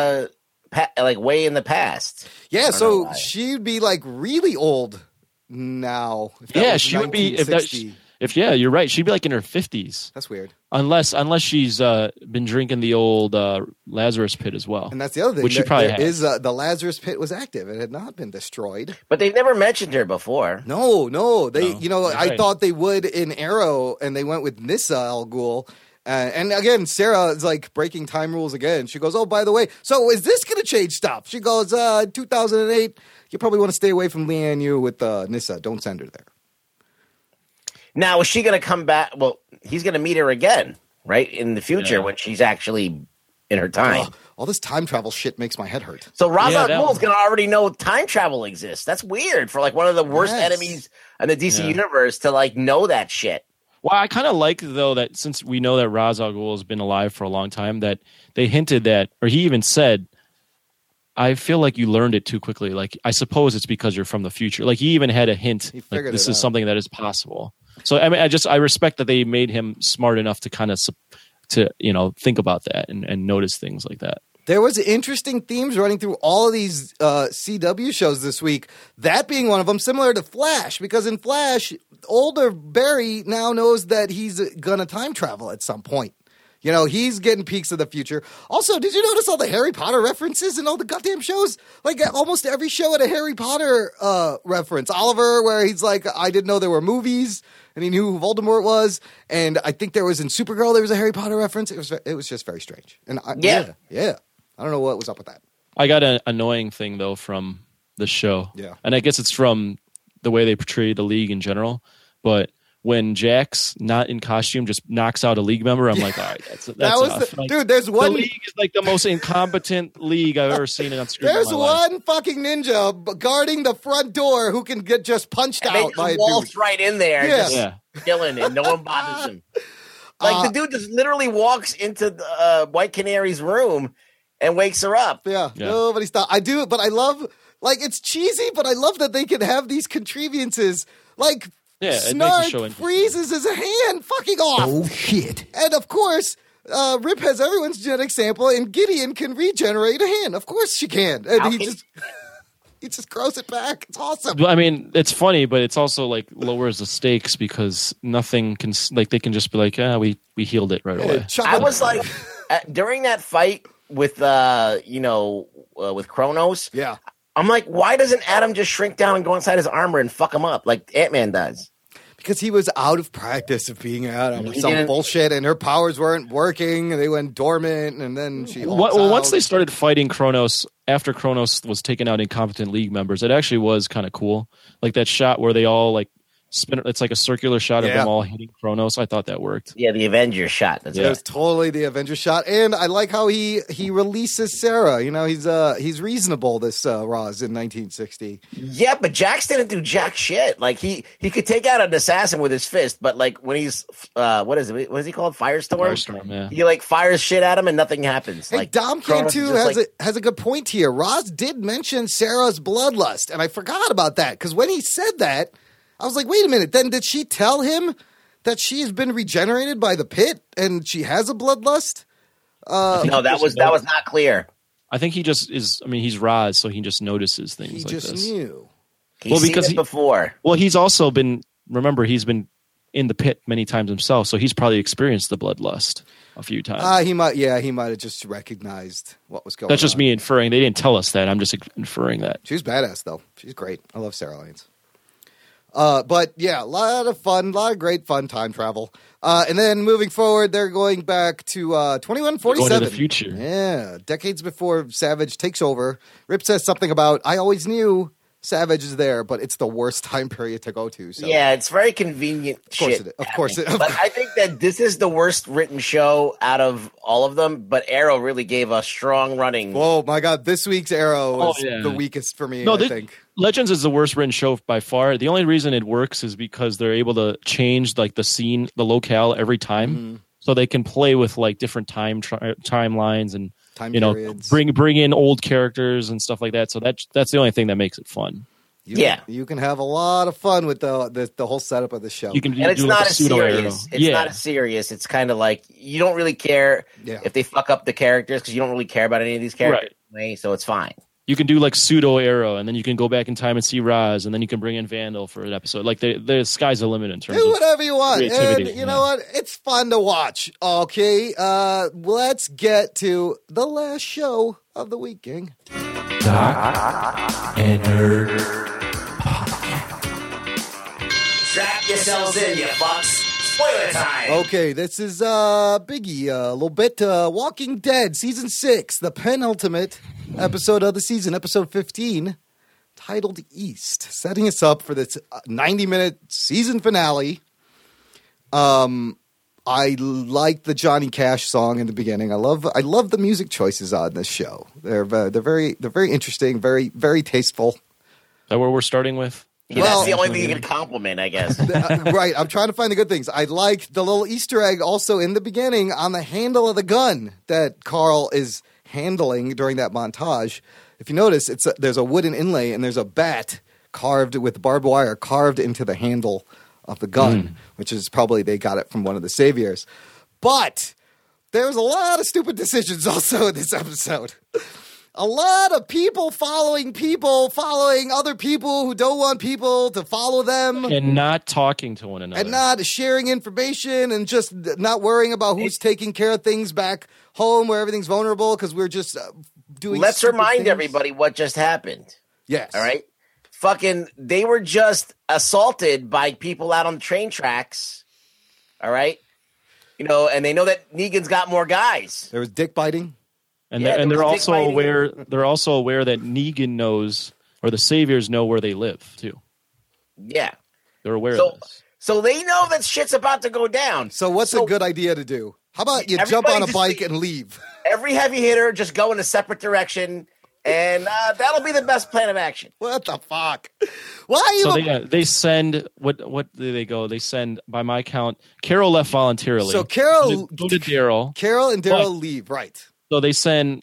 like way in the past. Yeah, so she'd be like really old now. Yeah, she would be you're right. She'd be like in her 50s. That's weird. Unless she's been drinking the old Lazarus Pit as well. And that's the other thing. Which she probably has. The Lazarus Pit was active. It had not been destroyed. But they've never mentioned her before. No. They, I right. thought they would in Arrow, and they went with Nyssa al Ghul. And again, Sarah is like breaking time rules again. She goes, "Oh, by the way, so is this going to change stuff?" She goes, 2008, you probably want to stay away from Lian Yu with Nyssa. Don't send her there. Now, is she going to come back? Well, he's going to meet her again, right, in the future when she's actually in her time. All this time travel shit makes my head hurt. So Ra's al Ghul is going to already know time travel exists. That's weird for like one of the worst enemies in the DC universe to like know that shit. Well, I kind of like, though, that since we know that Ra's al Ghul has been alive for a long time, that they hinted that, or he even said, I feel like you learned it too quickly. Like, I suppose it's because you're from the future. Like, he even had a hint. Like, this is something that is possible. So, I mean, I respect that they made him smart enough to kind of, think about that and notice things like that. There was interesting themes running through all of these CW shows this week. That being one of them, similar to Flash, because in Flash, older Barry now knows that he's going to time travel at some point. You know, he's getting peeks of the future. Also, did you notice all the Harry Potter references in all the goddamn shows? Like, almost every show had a Harry Potter reference. Oliver, where he's like, I didn't know there were movies, and he knew who Voldemort was. And I think there was in Supergirl, there was a Harry Potter reference. It was just very strange. And yeah. I don't know what was up with that. I got an annoying thing, though, from the show. Yeah. And I guess it's from the way they portray the League in general. But when Jax, not in costume, just knocks out a League member, I'm like, all right, that's enough. Dude, there's one... The League is like the most incompetent League I've ever seen on screen. There's one fucking ninja guarding the front door who can get just punched out by a dude. Waltz right in there, just killing it. No one bothers him. Like, the dude just literally walks into the, White Canary's room and wakes her up. Yeah. Nobody stop. I do it, but I love, like, it's cheesy, but I love that they can have these contrivances. Like, Snark freezes his hand fucking off. Oh, shit. And, of course, Rip has everyone's genetic sample, and Gideon can regenerate a hand. Of course she can. And he just grows it back. It's awesome. I mean, it's funny, but it's also, like, lowers the stakes because nothing can, like, they can just be like, we healed it right away. I was like, during that fight with, with Kronos. Yeah. I'm like, why doesn't Adam just shrink down and go inside his armor and fuck him up like Ant-Man does? Because he was out of practice of being Adam or some bullshit, and her powers weren't working, and they went dormant, and then she once they started fighting Kronos, after Kronos was taking out incompetent League members, it actually was kind of cool. Like that shot where they all like spin. It's like a circular shot of them all hitting Kronos. I thought that worked. Yeah, the Avengers shot. It was totally the Avengers shot, and I like how he releases Sarah. You know, he's reasonable. This Roz in 1960. Yeah, but Jax didn't do jack shit. Like he could take out an assassin with his fist, but like when he's what is he called? Firestorm. Firestorm. Yeah. He like fires shit at him and nothing happens. Hey, like Dom Cantu has a good point here. Roz did mention Sarah's bloodlust, and I forgot about that because when he said that, I was like, wait a minute. Then did she tell him that she has been regenerated by the pit and she has a bloodlust? No, that was not clear. I think he just is. I mean, he's Roz, so he just notices things. He like just this. knew. He's seen it before. Well, he's also been. Remember, he's been in the pit many times himself, so he's probably experienced the bloodlust a few times. He might have just recognized what was going on. That's just me inferring. They didn't tell us that. I'm just inferring that. She's badass, though. She's great. I love Sarah Lanes. But yeah, a lot of fun, a lot of great fun time travel. And then moving forward, they're going back to 2147. Going to the future. Yeah, decades before Savage takes over. Rip says something about, I always knew Savage is there, but it's the worst time period to go to. So. Yeah, it's very convenient. Of course it is. But I think that this is the worst written show out of all of them. But Arrow really gave a strong running. Oh my God, this week's Arrow is the weakest for me. I think Legends is the worst written show by far. The only reason it works is because they're able to change like the scene, the locale every time, so they can play with like different timelines and periods. bring in old characters and stuff like that. So that's the only thing that makes it fun. You can have a lot of fun with the whole setup of the show. You can and it's not as serious. It's not as serious. It's kind of like you don't really care if they fuck up the characters because you don't really care about any of these characters anyway, so it's fine. You can do like pseudo Arrow, and then you can go back in time and see Roz, and then you can bring in Vandal for an episode. Like the sky's the limit in terms do whatever you want, creativity. And you know what? It's fun to watch. Okay, let's get to the last show of the week, gang. Doc and Nerd. Strap yourselves in, you fucks. Spoiler time. Okay, this is Biggie, a little bit. Walking Dead, Season 6, the penultimate episode of the season, Episode 15, titled East, setting us up for this 90-minute season finale. I like the Johnny Cash song in the beginning. I love the music choices on this show. They're very interesting, very very tasteful. Is that where we're starting with? Yeah, that's the only thing you can compliment, I guess. Right. I'm trying to find the good things. I like the little Easter egg also in the beginning on the handle of the gun that Carl is handling during that montage. If you notice, there's a wooden inlay and there's a bat carved with barbed wire carved into the handle of the gun, which is probably they got it from one of the saviors. But there's a lot of stupid decisions also in this episode. A lot of people following other people who don't want people to follow them. And not talking to one another. And not sharing information and just not worrying about who's taking care of things back home where everything's vulnerable because we're just doing Let's remind everybody what just happened. Yes. All right? Fucking, they were just assaulted by people out on the train tracks. All right? You know, and they know that Negan's got more guys. There was dick biting. And they're also aware. They're also aware that Negan knows, or the Saviors know where they live too. Yeah, they're aware of this. So they know that shit's about to go down. So what's a good idea to do? How about you jump on a bike and leave? Every heavy hitter just go in a separate direction, and that'll be the best plan of action. What the fuck? Why? So they send what do they go? They send, by my count, Carol left voluntarily. So Carol go to Daryl. Carol and Daryl leave, right? So they send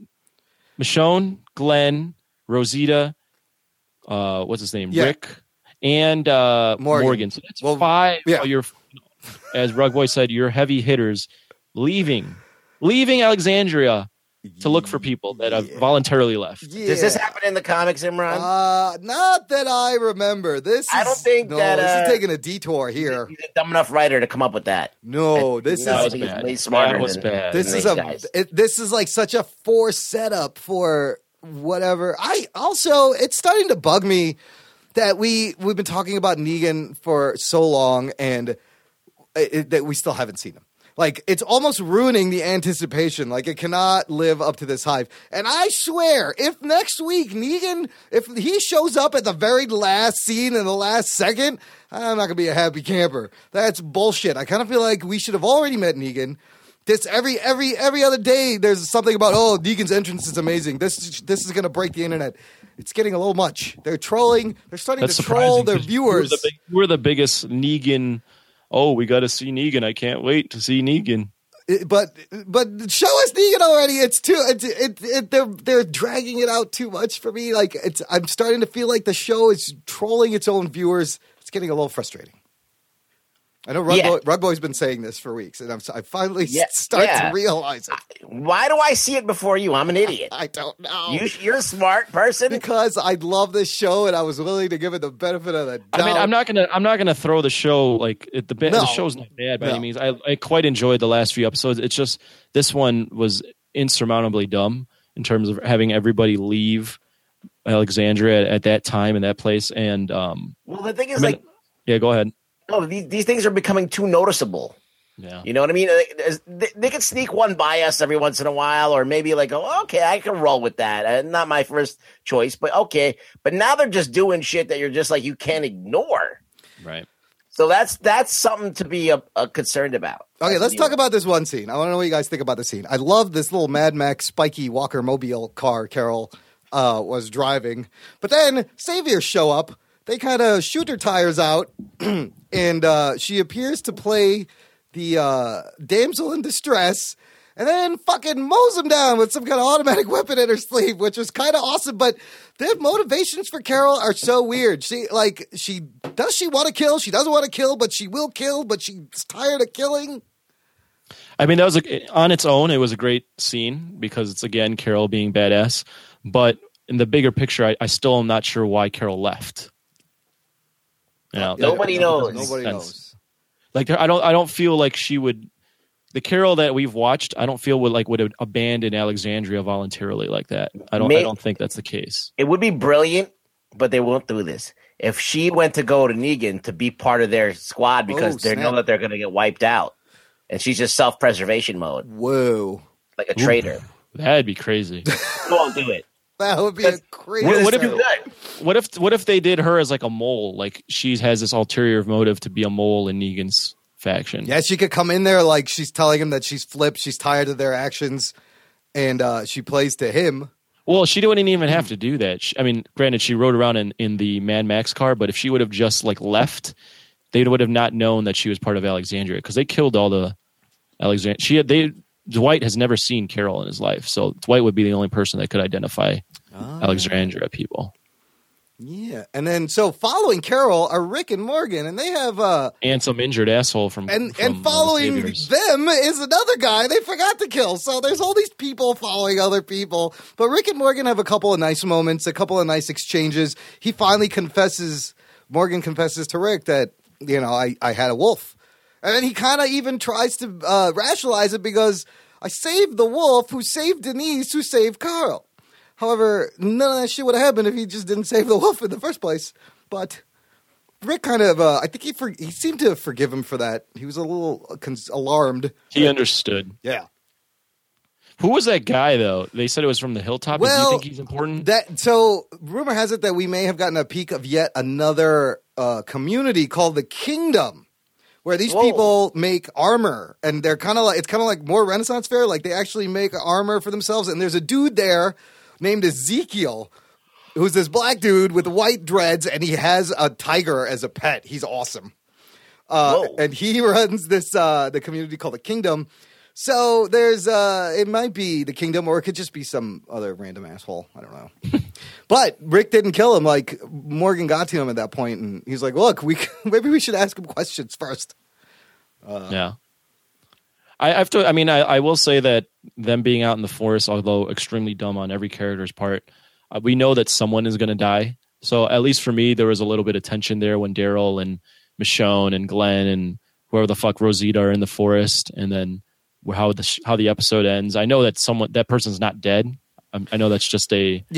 Michonne, Glenn, Rosita, what's his name, Rick, and Morgan. So that's 5. Yeah. As Rug Boy said, your heavy hitters leaving Alexandria to look for people that have voluntarily left. Yeah. Does this happen in the comics, Imran? Not that I remember. I don't think that this is taking a detour here. He's a dumb enough writer to come up with that. No, this is way smarter. That was bad. This is like such a forced setup for whatever. It's starting to bug me that we've been talking about Negan for so long and that we still haven't seen him. Like, it's almost ruining the anticipation. Like, it cannot live up to this hype. And I swear, if next week Negan, if he shows up at the very last scene in the last second, I'm not going to be a happy camper. That's bullshit. I kind of feel like we should have already met Negan. This every other day, there's something about, oh, Negan's entrance is amazing. This is going to break the internet. It's getting a little much. They're trolling. They're starting to troll their viewers. We're the biggest Negan. Oh, we got to see Negan. I can't wait to see Negan. But show us Negan already. It's too. They're dragging it out too much for me. Like, I'm starting to feel like the show is trolling its own viewers. It's getting a little frustrating. I know Rug Boy's been saying this for weeks, and I finally start to realize it. Why do I see it before you? I'm an idiot. I don't know. You're a smart person. Because I love this show, and I was willing to give it the benefit of the doubt. I mean, I'm not gonna throw the show like the show's not bad by any means. I quite enjoyed the last few episodes. It's just this one was insurmountably dumb in terms of having everybody leave Alexandria at that time and that place. And well, the thing is, go ahead. No, these things are becoming too noticeable. Yeah. You know what I mean? They could sneak one by us every once in a while, or maybe like, oh, okay, I can roll with that. Not my first choice, but okay. But now they're just doing shit that you're just like, you can't ignore. Right. So that's something to be concerned about. Okay, let's talk about this one scene. I want to know what you guys think about the scene. I love this little Mad Max spiky Walker Mobile car Carol was driving. But then Saviors show up. They kind of shoot her tires out, and she appears to play the damsel in distress, and then fucking mows him down with some kind of automatic weapon in her sleeve, which was kind of awesome. But the motivations for Carol are so weird. She want to kill? She doesn't want to kill, but she will kill. But she's tired of killing. I mean, that was on its own. It was a great scene because it's again Carol being badass. But in the bigger picture, I still am not sure why Carol left. You know, nobody knows. Nobody knows. Like, I don't feel like she would. The Carol that we've watched, I don't feel would abandon Alexandria voluntarily like that. I don't think that's the case. It would be brilliant, but they won't do this. If she went to go to Negan to be part of their squad because they know that they're going to get wiped out, and she's just self-preservation mode. Whoa, like a traitor. That'd be crazy. Won't do it. That would be a crazy. What if they did her as like a mole? Like she has this ulterior motive to be a mole in Negan's faction. Yeah, she could come in there like she's telling him that she's flipped, she's tired of their actions, and she plays to him. Well, she didn't even have to do that. I mean, granted, she rode around in the Mad Max car, but if she would have just like left, they would have not known that she was part of Alexandria because they killed all the Alexandria. Dwight has never seen Carol in his life, so Dwight would be the only person that could identify Alexandria people. Yeah, and then so following Carol are Rick and Morgan, and they have and some injured asshole from following them is another guy they forgot to kill. So there's all these people following other people, but Rick and Morgan have a couple of nice moments, a couple of nice exchanges. He finally Morgan confesses to Rick that I had a wolf. And then he kind of even tries to rationalize it because I saved the wolf who saved Denise, who saved Carl. However, none of that shit would have happened if he just didn't save the wolf in the first place. But Rick kind of, I think he seemed to forgive him for that. He was a little alarmed. He understood. Yeah. Who was that guy, though? They said it was from the hilltop. Well, do you think he's important? So rumor has it that we may have gotten a peek of yet another community called the Kingdom. Where these people make armor, and they're it's kind of like more Renaissance fair. Like they actually make armor for themselves. And there's a dude there named Ezekiel, who's this black dude with white dreads, and he has a tiger as a pet. He's awesome. And he runs this the community called the Kingdom. So there's it might be the Kingdom, or it could just be some other random asshole. I don't know. But Rick didn't kill him. Like Morgan got to him at that point, and he's like, "Look, maybe we should ask him questions first." Yeah, I will say that them being out in the forest, although extremely dumb on every character's part, we know that someone is going to die. So at least for me, there was a little bit of tension there when Daryl and Michonne and Glenn and whoever the fuck Rosita are in the forest, and then how the episode ends. I know that that person's not dead. I know that's just a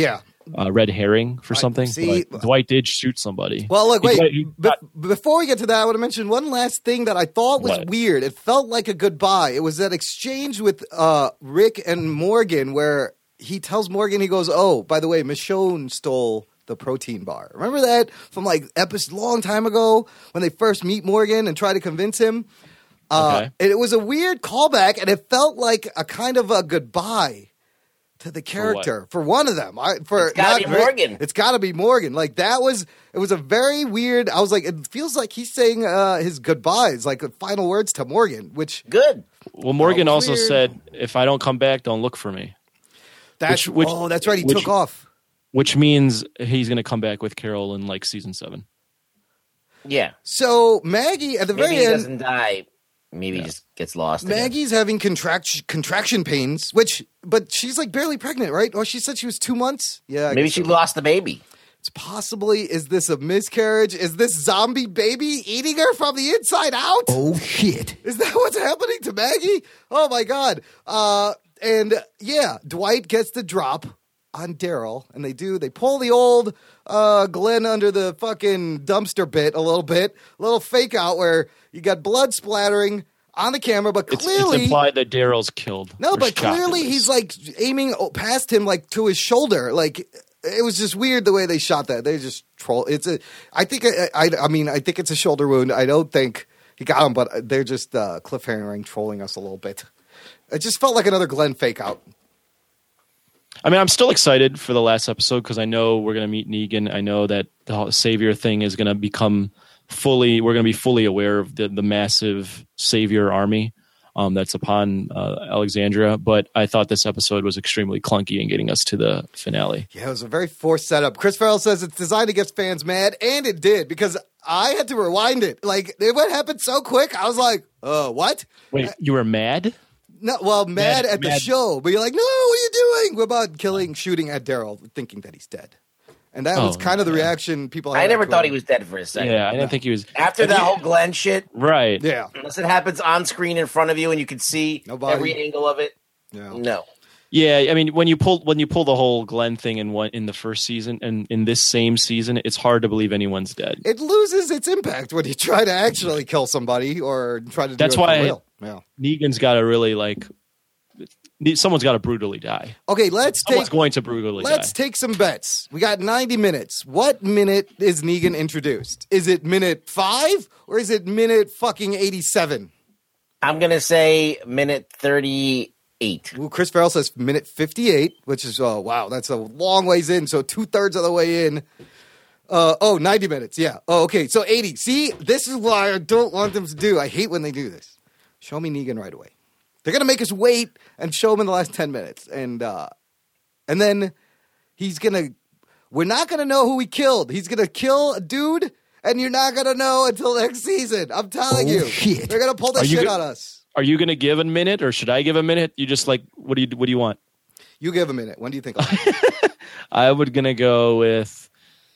red herring for something. see. But Dwight did shoot somebody. Well, look, wait. Before we get to that, I want to mention one last thing that I thought was weird. It felt like a goodbye. It was that exchange with Rick and Morgan where he tells Morgan, he goes, "Oh, by the way, Michonne stole the protein bar." Remember that from like episode long time ago when they first meet Morgan and try to convince him? And it was a weird callback, and it felt like a kind of a goodbye to the character for one of them. It's gotta be Morgan. It's got to be Morgan. Like it was a very weird. I was like, it feels like he's saying his goodbyes, like final words to Morgan. Which good. Well, Morgan also said, "If I don't come back, don't look for me." That's that's right. He took off, which means he's going to come back with Carol in like season 7. Yeah. So Maggie at the very end doesn't die. Maybe he just gets lost. Maggie's having contraction pains, but she's like barely pregnant, right? Or she said she was 2 months. Yeah, maybe she lost the baby. It's possibly. Is this a miscarriage? Is this zombie baby eating her from the inside out? Oh shit! Is that what's happening to Maggie? Oh my god! And yeah, Dwight gets the drop on Daryl, and they pull the old Glenn under the fucking dumpster bit a little fake out where you got blood splattering on the camera, but clearly it's implied that Daryl's killed. No, but clearly he's like aiming past him, like to his shoulder. Like it was just weird the way they shot that. They just troll. I think it's a shoulder wound. I don't think he got him, but they're just cliffhangering, trolling us a little bit. It just felt like another Glenn fake out. I mean, I'm still excited for the last episode because I know we're going to meet Negan. I know that the Savior thing is going to become we're going to be fully aware of the massive Savior army that's upon Alexandria. But I thought this episode was extremely clunky in getting us to the finale. Yeah, it was a very forced setup. Chris Farrell says it's designed to get fans mad, and it did because I had to rewind it. Like, it happened so quick. I was like, what? Wait, you were mad? No, well, mad at the show, but you're like, no, what are you doing? We're about shooting at Daryl, thinking that he's dead. And that was kind of the reaction people had. I never thought he was dead for a second. Yeah, I didn't think he was. After that whole Glenn shit. Right. Yeah. Unless it happens on screen in front of you and you can see every angle of it. Yeah. No. Yeah, I mean, when you pull the whole Glenn thing in the first season and in this same season, it's hard to believe anyone's dead. It loses its impact when you try to actually kill somebody or try to do That's it for why real. Yeah. Negan's got to really someone's got to brutally die. Okay, someone's going to brutally die. Let's take some bets. We got 90 minutes. What minute is Negan introduced? Is it minute 5 or is it minute fucking 87? I'm going to say minute 38. Well, Chris Farrell says minute 58, which is, wow, that's a long ways in. So 2/3 of the way in. 90 minutes. Yeah. Oh, okay. So 80. See, this is why I don't want them to do. I hate when they do this. Show me Negan right away. They're going to make us wait and show him in the last 10 minutes. And then we're not going to know who he killed. He's going to kill a dude, and you're not going to know until next season. I'm telling you. Shit. They're going to pull that shit on us. Are you going to give a minute, or should I give a minute? You just what do you want? You give a minute. When do you think? I would going to go with,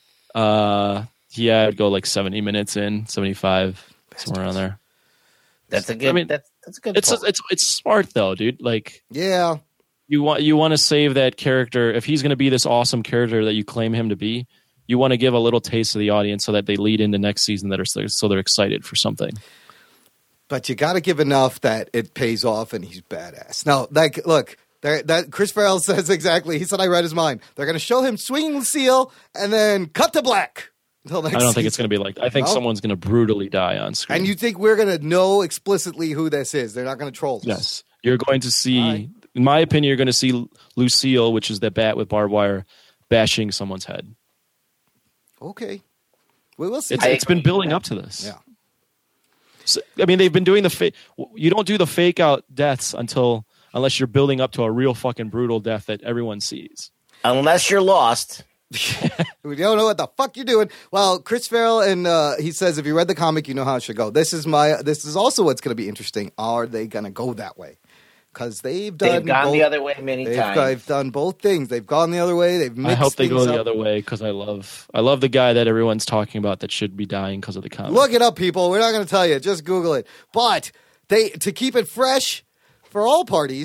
I'd go like 70 minutes in, 75, somewhere around there. That's a good. I mean, that's a good. It's smart though, dude. Like, yeah, you want to save that character if he's going to be this awesome character that you claim him to be. You want to give a little taste to the audience so that they lead into next season so they're excited for something. But you got to give enough that it pays off and he's badass. Now, look, that Chris Farrell says exactly. He said I read his mind. They're going to show him swinging Lucille and then cut to black. I don't think it's going to be like that. I think someone's going to brutally die on screen. And you think we're going to know explicitly who this is? They're not going to troll us. Yes. You're going to see, in my opinion, you're going to see Lucille, which is the bat with barbed wire, bashing someone's head. Okay. We will see. It's been building up to this. Yeah. So, I mean, they've been doing the fake. You don't do the fake out deaths unless you're building up to a real fucking brutal death that everyone sees. Unless you're lost. We don't know what the fuck you're doing. Well, Chris Farrell, and he says, if you read the comic, you know how it should go. This is also what's going to be interesting. Are they going to go that way? Because they've gone the other way many times. They've done both things. They've gone the other way. They've mixed I hope they go the other way because I love the guy that everyone's talking about that should be dying because of the comic. Look it up, people. We're not going to tell you. Just Google it. But to keep it fresh for all parties,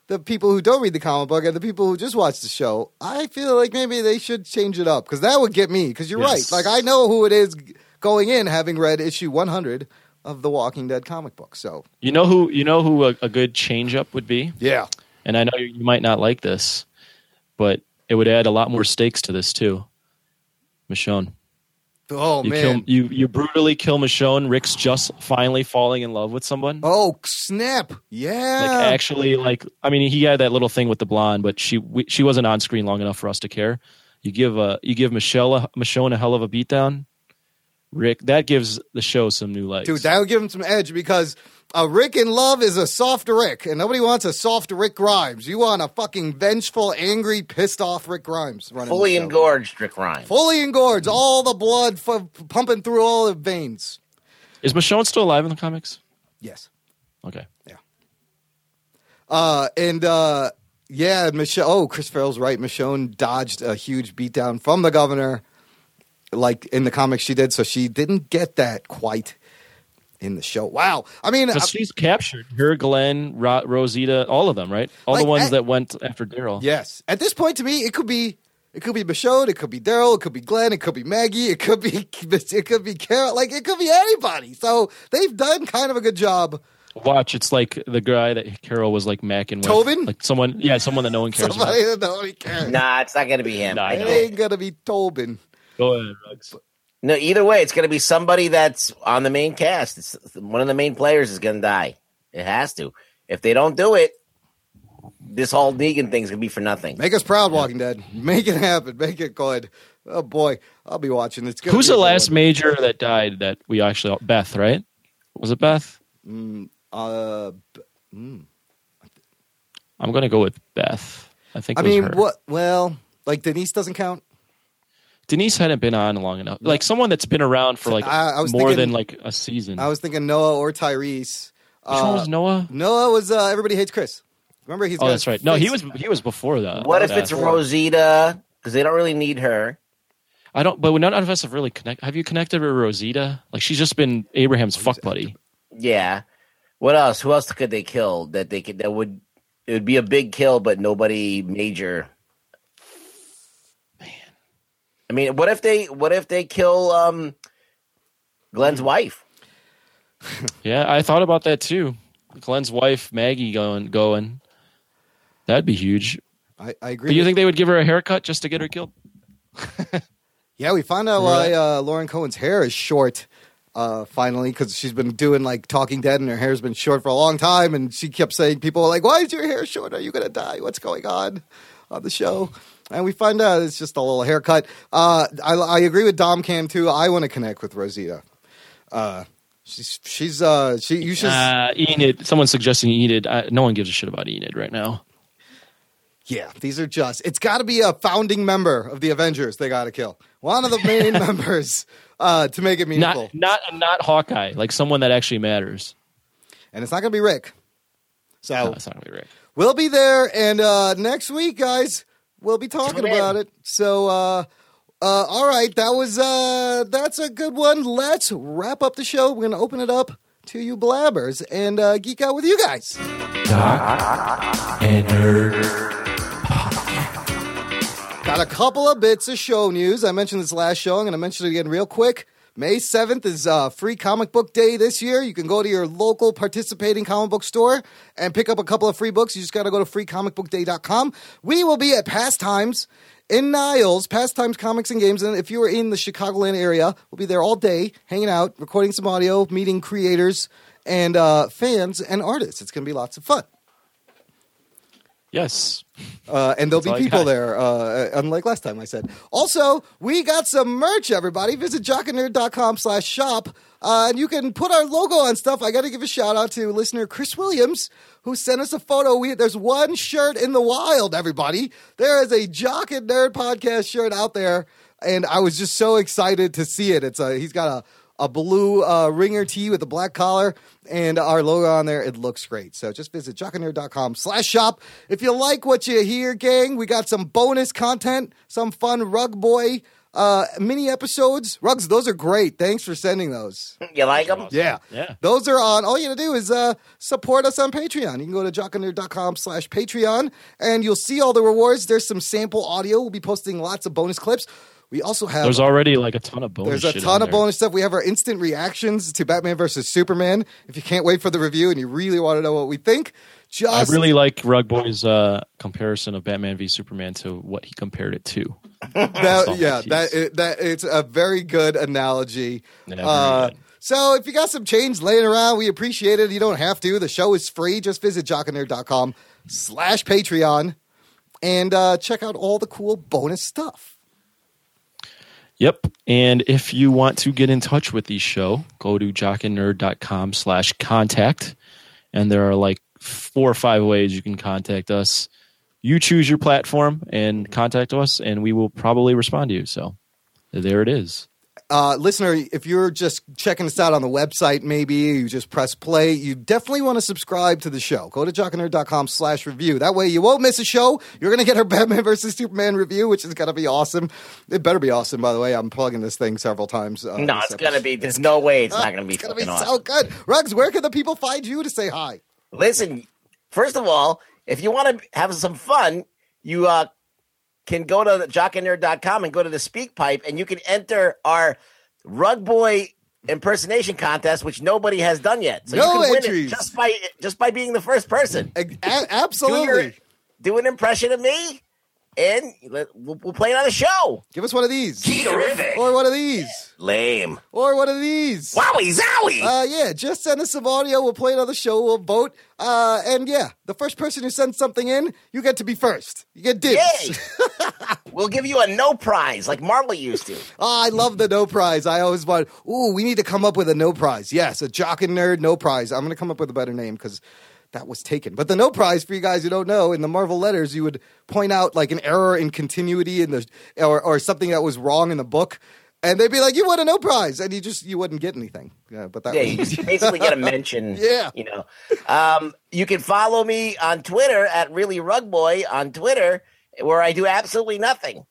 the people who don't read the comic book and the people who just watch the show, I feel like maybe they should change it up because that would get me. Because you're right. Like, I know who it is going in having read issue 100 of the Walking Dead comic book. So you know who a good change up would be? Yeah. And I know you might not like this, but it would add a lot more stakes to this too. Michonne. Oh, man. You brutally kill Michonne. Rick's just finally falling in love with someone. Oh, snap. Yeah. Like, actually, like, I mean, he had that little thing with the blonde, but she wasn't on screen long enough for us to care. You give Michonne a hell of a beatdown. Rick, that gives the show some new legs. Dude, that would give him some edge because Rick in love is a soft Rick, and nobody wants a soft Rick Grimes. You want a fucking vengeful, angry, pissed off Rick Grimes running. Fully engorged Rick Grimes. Fully engorged, all the blood pumping through all the veins. Is Michonne still alive in the comics? Yes. Okay. Yeah. Michonne. Oh, Chris Farrell's right. Michonne dodged a huge beatdown from the governor. Like in the comics she did, so she didn't get that quite in the show. Wow. I mean... Because she's captured. Her, Glenn, Rosita, all of them, right? All the ones that went after Daryl. Yes. At this point, to me, it could be Michonne, it could be Daryl, it could be Glenn, it could be Maggie, it could be Carol. Like, it could be anybody. So they've done kind of a good job. Watch, it's like the guy that Carol was like macking with. Tobin? Like someone that no one cares Somebody about. that nobody cares. Nah, it's not going to be him. It ain't going to be Tobin. Go ahead, Ruggs. No, either way, it's going to be somebody that's on the main cast. It's one of the main players is going to die. It has to. If they don't do it, this whole Negan thing's going to be for nothing. Make us proud, Walking Dead. Make it happen. Make it good. Oh, boy. I'll be watching. Who's the last major that died that we actually... Beth, right? Was it Beth? I'm going to go with Beth. I think her. What? Well, like Denise doesn't count? Denise hadn't been on long enough. Like someone that's been around for like more than like a season. I was thinking Noah or Tyrese. Which one was Noah? Noah was Everybody Hates Chris. Remember he's that's right. No, he was before that. What if it's Rosita? Because they don't really need her. I don't. But none of us have really connected. Have you connected with Rosita? Like she's just been Abraham's fuck buddy. Yeah. What else? Who else could they kill? It would be a big kill, but nobody major. I mean, what if they kill Glenn's wife? Yeah, I thought about that too. Glenn's wife, Maggie, going. That'd be huge. I agree. But you think they would give her a haircut just to get her killed? Yeah, we found out why Lauren Cohen's hair is short. Finally, because she's been doing like Talking Dead, and her hair's been short for a long time, and she kept saying, "People are like, why is your hair short? Are you gonna die? What's going on the show?" And we find out it's just a little haircut. I agree with Dom Cam too. I want to connect with Rosita. You should. Enid. Someone's suggesting Enid. No one gives a shit about Enid right now. Yeah, these are just. It's got to be a founding member of the Avengers. They got to kill one of the main members to make it meaningful. Not Hawkeye. Like someone that actually matters. And it's not going to be Rick. So no, it's not going to be Rick. We'll be there, and next week, guys. We'll be talking about it. So, all right, that's a good one. Let's wrap up the show. We're going to open it up to you blabbers and geek out with you guys. Doc and Nerd. Got a couple of bits of show news. I mentioned this last show. I'm going to mention it again real quick. May 7th is Free Comic Book Day this year. You can go to your local participating comic book store and pick up a couple of free books. You just got to go to freecomicbookday.com. We will be at Pastimes in Niles, Pastimes Comics and Games. And if you are in the Chicagoland area, we'll be there all day, hanging out, recording some audio, meeting creators and fans and artists. It's going to be lots of fun. Yes. And there'll be people there, unlike last time I said. Also, we got some merch, everybody. Visit jockandnerd.com/shop. And you can put our logo on stuff. I got to give a shout out to listener Chris Williams, who sent us a photo. There's one shirt in the wild, everybody. There is a Jock and Nerd podcast shirt out there. And I was just so excited to see it. He's got a blue ringer tee with a black collar and our logo on there. It looks great. So just visit jockandnerd.com/shop. If you like what you hear, gang, we got some bonus content, some fun Rug Boy mini episodes. Ruggs, those are great. Thanks for sending those. You like them? Yeah. Those are on. All you got to do is support us on Patreon. You can go to jockandnerd.com/Patreon, and you'll see all the rewards. There's some sample audio. We'll be posting lots of bonus clips. We also have... There's already like a ton of bonus There's a ton of bonus stuff. We have our instant reactions to Batman vs. Superman. If you can't wait for the review and you really want to know what we think, I really like Rug Boy's comparison of Batman v Superman to what he compared it to. It's a very good analogy. So if you got some change laying around, we appreciate it. You don't have to. The show is free. Just visit jockandnerd.com/Patreon and check out all the cool bonus stuff. Yep. And if you want to get in touch with the show, go to jockandnerd.com/contact. And there are like 4 or 5 ways you can contact us. You choose your platform and contact us, and we will probably respond to you. So there it is. Listener, if you're just checking us out on the website, maybe you just press play, you definitely want to subscribe to the show. Go to jockandnerd.com/review. That way you won't miss a show. You're going to get our Batman vs. Superman review, which is going to be awesome. It better be awesome, by the way. I'm plugging this thing several times. No, it's going to be. There's no way it's not going to be It's going to be awesome. so good. Ruggs, where can the people find you to say hi? Listen, first of all, if you want to have some fun, you can go to jockandnerd.com and go to the Speak Pipe, and you can enter our Rug Boy impersonation contest, which nobody has done yet. So you can win it just by being the first person. Absolutely. Do an impression of me, and we'll play it on the show. Give us one of these. Terrific. Or one of these. Lame. Or one of these. Wowie zowie. Yeah, just send us some audio. We'll play it on the show. We'll vote. And yeah, the first person who sends something in, you get to be first. You get dibs. Yay. We'll give you a no prize like Marvel used to. Oh, I love the no prize. I always want, we need to come up with a no prize. Yes, a Jock and Nerd no prize. I'm going to come up with a better name because that was taken. But the no prize, for you guys who don't know, in the Marvel letters, you would point out like an error in continuity in or something that was wrong in the book. And they'd be like, "You won a no prize," and you wouldn't get anything. Yeah, but you just basically get a mention. Yeah, you can follow me on Twitter at ReallyRugBoy on Twitter, where I do absolutely nothing.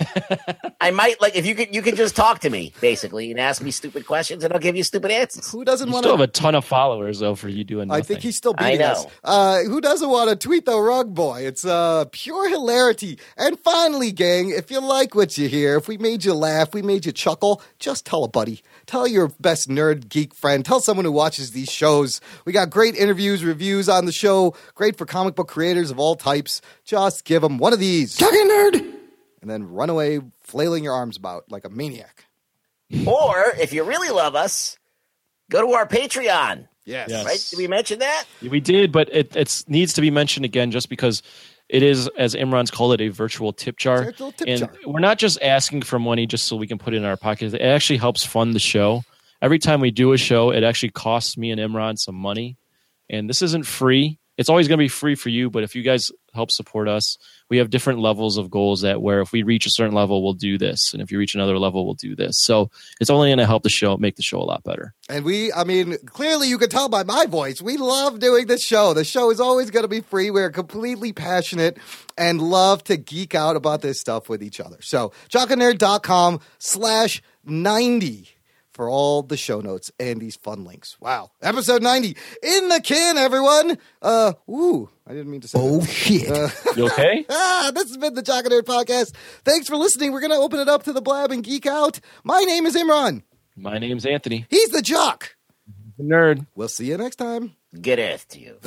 I might if you can just talk to me basically and ask me stupid questions, and I'll give you stupid answers. Who doesn't want to have a ton of followers though for you doing nothing? I think he's still beating us. Who doesn't want to tweet the Rug Boy? It's pure hilarity. And finally, gang, if you like what you hear, if we made you laugh, we made you chuckle, just tell a buddy. Tell your best nerd geek friend. Tell someone who watches these shows. We got great interviews, reviews on the show. Great for comic book creators of all types. Just give them one of these. Talking nerd. And then run away flailing your arms about like a maniac. Or, if you really love us, go to our Patreon. Yes. Right? Did we mention that? We did, but it needs to be mentioned again just because it is, as Imran's called it, a virtual tip jar. We're not just asking for money just so we can put it in our pocket. It actually helps fund the show. Every time we do a show, it actually costs me and Imran some money. And this isn't free. It's always going to be free for you, but if you guys help support us, we have different levels of goals where if we reach a certain level, we'll do this. And if you reach another level, we'll do this. So it's only going to help the show, make the show a lot better. And clearly you can tell by my voice, we love doing this show. The show is always going to be free. We're completely passionate and love to geek out about this stuff with each other. So jockandnerd.com/90. for all the show notes and these fun links. Wow. Episode 90 in the can, everyone. I didn't mean to say that. Shit. You okay? This has been the Jock and Nerd Podcast. Thanks for listening. We're going to open it up to the blab and geek out. My name is Imran. My name's Anthony. He's the Jock. The Nerd. We'll see you next time. Good earth to you.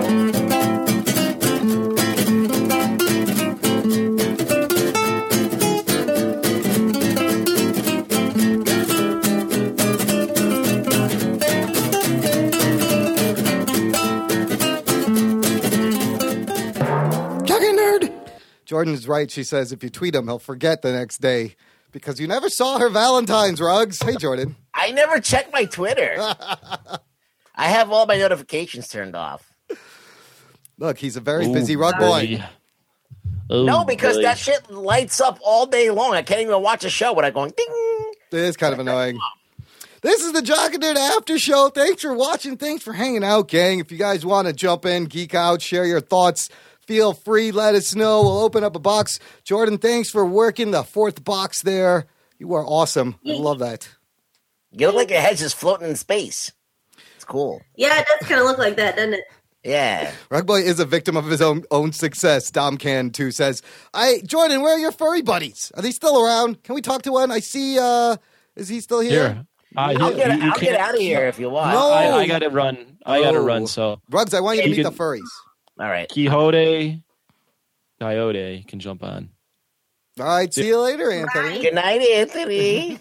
Jordan is right. She says if you tweet him, he'll forget the next day because you never saw her Valentine's, Ruggs. Hey, Jordan. I never check my Twitter. I have all my notifications turned off. Look, he's a very busy Rug Boy. No, because that shit lights up all day long. I can't even watch a show without going ding. It is kind of annoying. This is the Jock and Nerd After Show. Thanks for watching. Thanks for hanging out, gang. If you guys want to jump in, geek out, share your thoughts, feel free. Let us know. We'll open up a box. Jordan, thanks for working the fourth box there. You are awesome. I love that. You look like your head's just floating in space. It's cool. Yeah, it does kind of look like that, doesn't it? Yeah. Rugboy is a victim of his own success. Domcan, too, says, Jordan, where are your furry buddies? Are they still around? Can we talk to one? I see, is he still here? I'll get out of here if you want. No. I got to run. So. Rugs, I want you to meet the furries. All right. Quixote, Coyote can jump on. All right, see you later, Anthony. Good night, Anthony.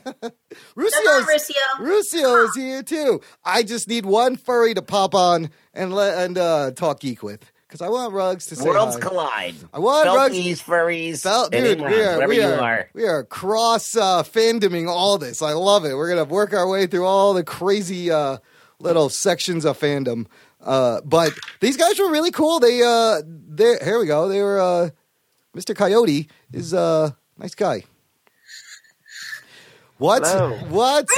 Ruscio is here too. I just need one furry to pop on and talk geek with, because I want Rugs to say Worlds hi. collide. I want Felties, furries, dude. whatever We are cross fandoming all this. I love it. We're gonna work our way through all the crazy little sections of fandom. But these guys were really cool. They here we go. They were. Mr. Coyote is a nice guy. What's up? What's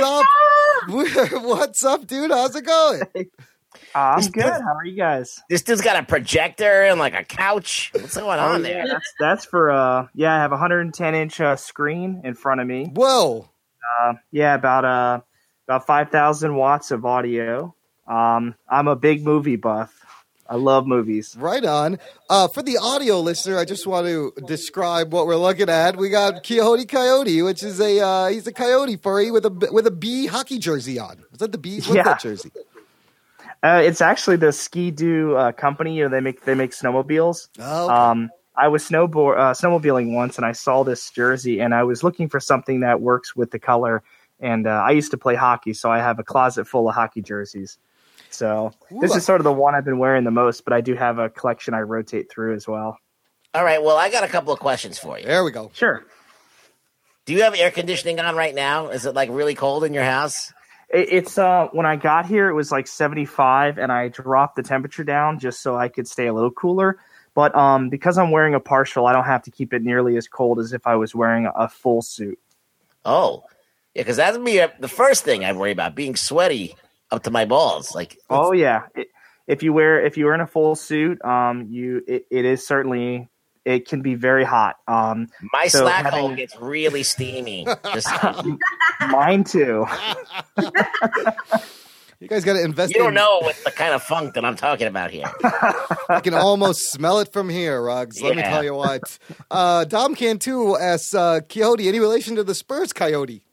up, dude? How's it going? I'm good. How are you guys? This dude's got a projector and like a couch. What's going on there? That's for I have a 110-inch screen in front of me. Whoa. About 5,000 watts of audio. I'm a big movie buff. I love movies. Right on. For the audio listener, I just want to describe what we're looking at. We got Quixote Coyote, which is he's a coyote furry with a bee hockey jersey on. Is that the bees? What's that jersey? It's actually the Ski-Doo company. They make snowmobiles. Oh, okay. I was snowmobiling once, and I saw this jersey, and I was looking for something that works with the color. And I used to play hockey, so I have a closet full of hockey jerseys. So this is sort of the one I've been wearing the most, but I do have a collection I rotate through as well. All right. Well, I got a couple of questions for you. There we go. Sure. Do you have air conditioning on right now? Is it like really cold in your house? It's when I got here, it was like 75, and I dropped the temperature down just so I could stay a little cooler. But because I'm wearing a partial, I don't have to keep it nearly as cold as if I was wearing a full suit. Oh, yeah, because that would be the first thing I worry about, being sweaty up to my balls. Like, oh yeah, if you're in a full suit, it is certainly, it can be very hot. My slack hole gets really steamy. Mine too. You guys got to invest. You don't know what the kind of funk that I'm talking about here. I can almost smell it from here, Ruggs. Let me tell you what. Dom Cantu asks, Quixote, any relation to the Spurs Coyote?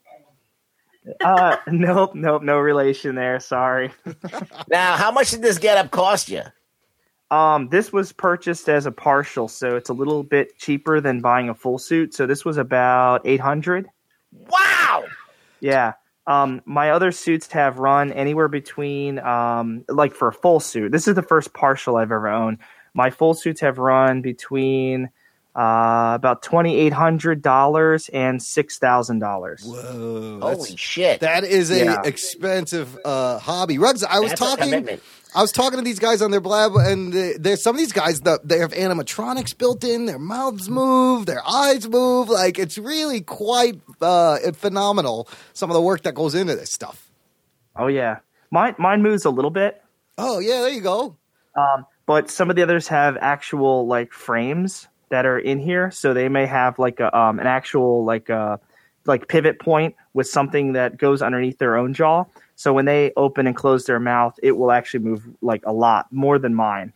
Nope, no relation there. Sorry. Now, how much did this getup cost you? This was purchased as a partial, so it's a little bit cheaper than buying a full suit. So this was about $800. Wow. Yeah. My other suits have run anywhere between, like for a full suit. This is the first partial I've ever owned. My full suits have run between about $2,800 and $6,000. Whoa! Holy shit! That is a expensive hobby. Ruggs, I was talking to these guys on their blab, and there's some of these guys that they have animatronics built in. Their mouths move, their eyes move. Like, it's really quite phenomenal. Some of the work that goes into this stuff. Oh yeah, mine moves a little bit. Oh yeah, there you go. But some of the others have actual like frames that are in here, so they may have like a an actual like pivot point with something that goes underneath their own jaw. So when they open and close their mouth, it will actually move like a lot more than mine.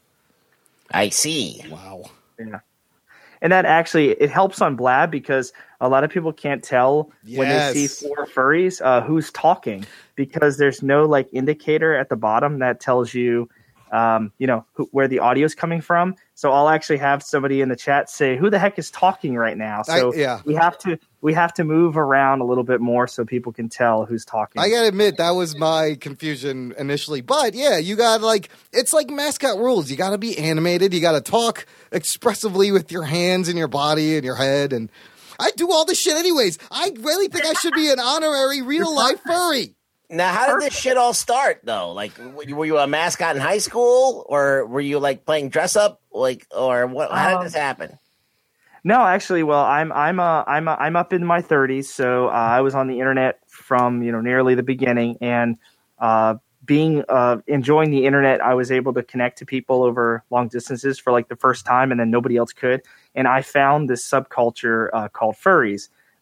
I see. Wow. Yeah. And that actually, it helps on Blab because a lot of people can't tell when they see four furries who's talking, because there's no like indicator at the bottom that tells you where the audio is coming from. So I'll actually have somebody in the chat say, "Who the heck is talking right now?" So we have to move around a little bit more so people can tell who's talking. I gotta admit, that was my confusion initially, but yeah, you got it's like mascot rules. You gotta be animated. You gotta talk expressively with your hands and your body and your head. And I do all this shit anyways. I really think I should be an honorary real life furry. Now, how did this shit all start, though? Like, were you a mascot in high school, or were you like playing dress up, or what? How did this happen? No, actually, well, I'm up in my 30s, so I was on the internet from nearly the beginning, and enjoying the internet, I was able to connect to people over long distances for like the first time, and then nobody else could, and I found this subculture called furries.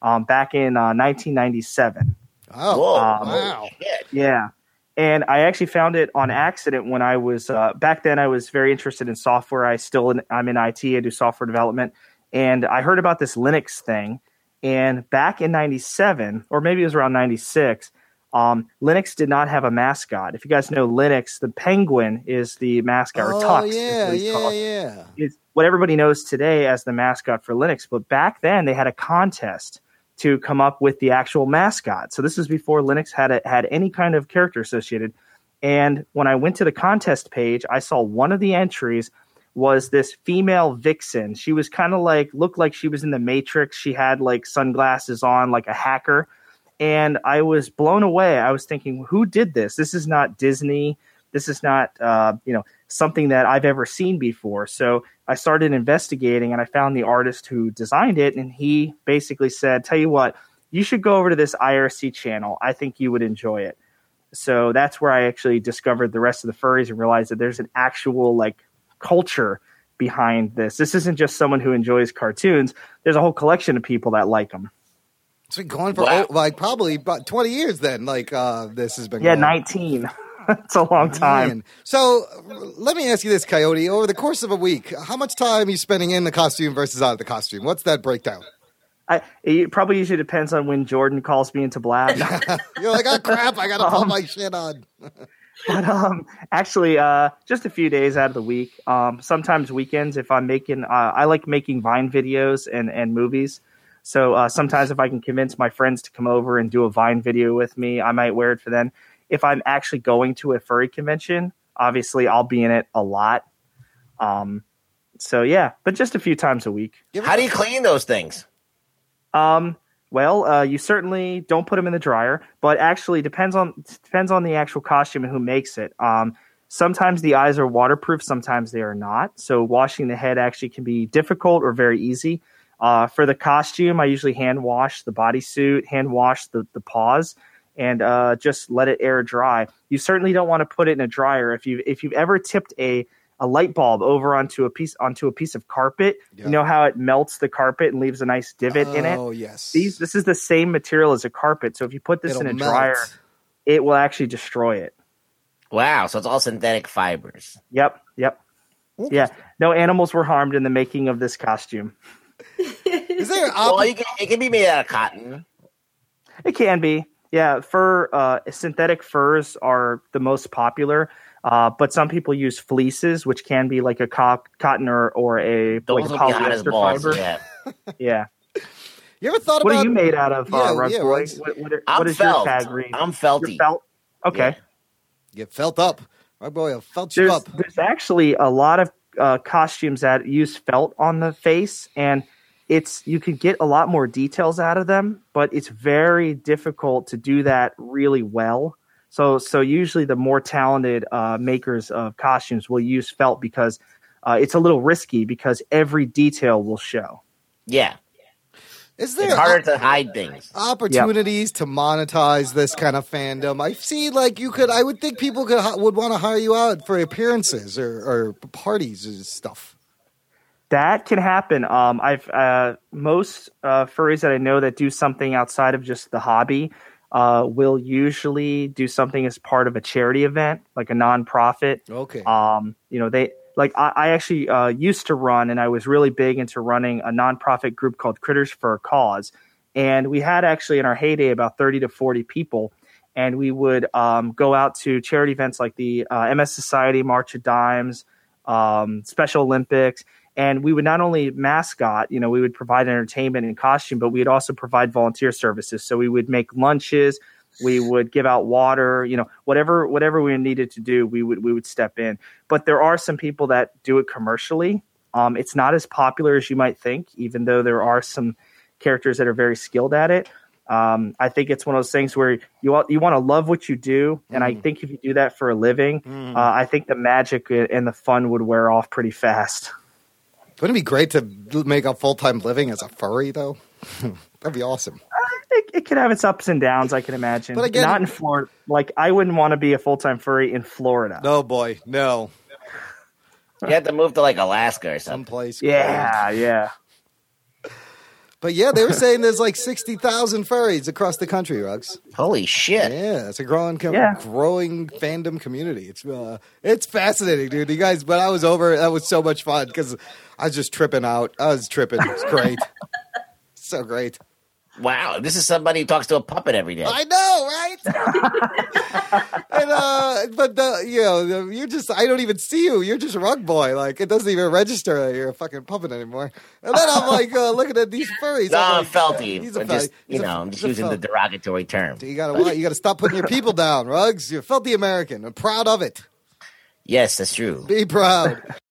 back in 1997. Oh, wow. Yeah. And I actually found it on accident when I was back then. I was very interested in software. I'm in IT. I do software development, and I heard about this Linux thing. And back in '97, or maybe it was around '96, Linux did not have a mascot. If you guys know Linux, the penguin is the mascot, or Tux. Yeah. It's what everybody knows today as the mascot for Linux. But back then, they had a contest to come up with the actual mascot. So this is before Linux had any kind of character associated. And when I went to the contest page, I saw one of the entries was this female vixen. She was kind of looked like she was in the Matrix. She had like sunglasses on, like a hacker. And I was blown away. I was thinking, who did this? This is not Disney. This is not, something that I've ever seen before. So I started investigating, and I found the artist who designed it, and he basically said, tell you what, you should go over to this IRC channel. I think you would enjoy it. So that's where I actually discovered the rest of the furries and realized that there's an actual culture behind this. This isn't just someone who enjoys cartoons. There's a whole collection of people that like them. It's been going for probably about 20 years then. This has been going. 19. It's a long time. Man. So let me ask you this, Coyote. Over the course of a week, how much time are you spending in the costume versus out of the costume? What's that breakdown? It probably usually depends on when Jordan calls me into Blab. You're like, oh, crap, I got to pull my shit on. But actually, just a few days out of the week. Sometimes weekends, if I'm making I like making Vine videos and movies. So sometimes if I can convince my friends to come over and do a Vine video with me, I might wear it for them. If I'm actually going to a furry convention, obviously I'll be in it a lot. So yeah, but just a few times a week. How do you clean those things? Well, you certainly don't put them in the dryer, but actually depends on the actual costume and who makes it. Sometimes the eyes are waterproof, sometimes they are not. So washing the head actually can be difficult or very easy. For the costume, I usually hand wash the bodysuit, hand wash the paws, and just let it air dry. You certainly don't want to put it in a dryer. If you've ever tipped a light bulb over onto a piece of carpet, You know how it melts the carpet and leaves a nice divot in it? Oh, yes. This is the same material as a carpet. So if you put this in a dryer, it will actually destroy it. Wow. So it's all synthetic fibers. Yep. Yeah. No animals were harmed in the making of this costume. Is there it can be made out of cotton. It can be. Yeah. Synthetic furs are the most popular. But some people use fleeces, which can be like a cotton or a polyester fiber. Yeah. You ever thought what about are you made out of, Rug Boy? What is your tag read? I'm felty. Felt? Okay. Get felt up. Rug Boy, I'll felt you up. There's actually a lot of costumes that use felt on the face, and you can get a lot more details out of them, but it's very difficult to do that really well. So usually the more talented makers of costumes will use felt because it's a little risky because every detail will show. Yeah. Is there it's harder to hide things? Opportunities to monetize this kind of fandom? I see, I would think people would want to hire you out for appearances or parties and stuff. That can happen. Most furries that I know that do something outside of just the hobby will usually do something as part of a charity event, like a nonprofit. Okay. I actually used to run, and I was really big into running a nonprofit group called Critters for a Cause. And we had actually in our heyday about 30 to 40 people. And we would go out to charity events like the MS Society, March of Dimes, Special Olympics. And we would not only mascot, we would provide entertainment and costume, but we'd also provide volunteer services. So we would make lunches, we would give out water, whatever we needed to do, we would step in. But there are some people that do it commercially. It's not as popular as you might think, even though there are some characters that are very skilled at it. I think it's one of those things where you want to love what you do. And I think if you do that for a living, I think the magic and the fun would wear off pretty fast. Wouldn't it be great to make a full-time living as a furry, though? That'd be awesome. It could have its ups and downs, I can imagine. But again, not in Florida. I wouldn't want to be a full-time furry in Florida. No, boy, no. You have to move to Alaska or something. Someplace. Yeah. But yeah, they were saying there's like 60,000 furries across the country, Ruggs. Holy shit! Yeah, it's a growing fandom community. It's fascinating, dude. You guys, when I was over, that was so much fun because I was just tripping out. I was tripping. It's great. So great. Wow, this is somebody who talks to a puppet every day. I know, right? And you're just—I don't even see you. You're just Rug Boy. Like it doesn't even register that you're a fucking puppet anymore. And then I'm like looking at these furries. No, I'm like, felty. He's a I'm just using the derogatory term. You gotta stop putting your people down, Ruggs. You're felty American. I'm proud of it. Yes, that's true. Be proud.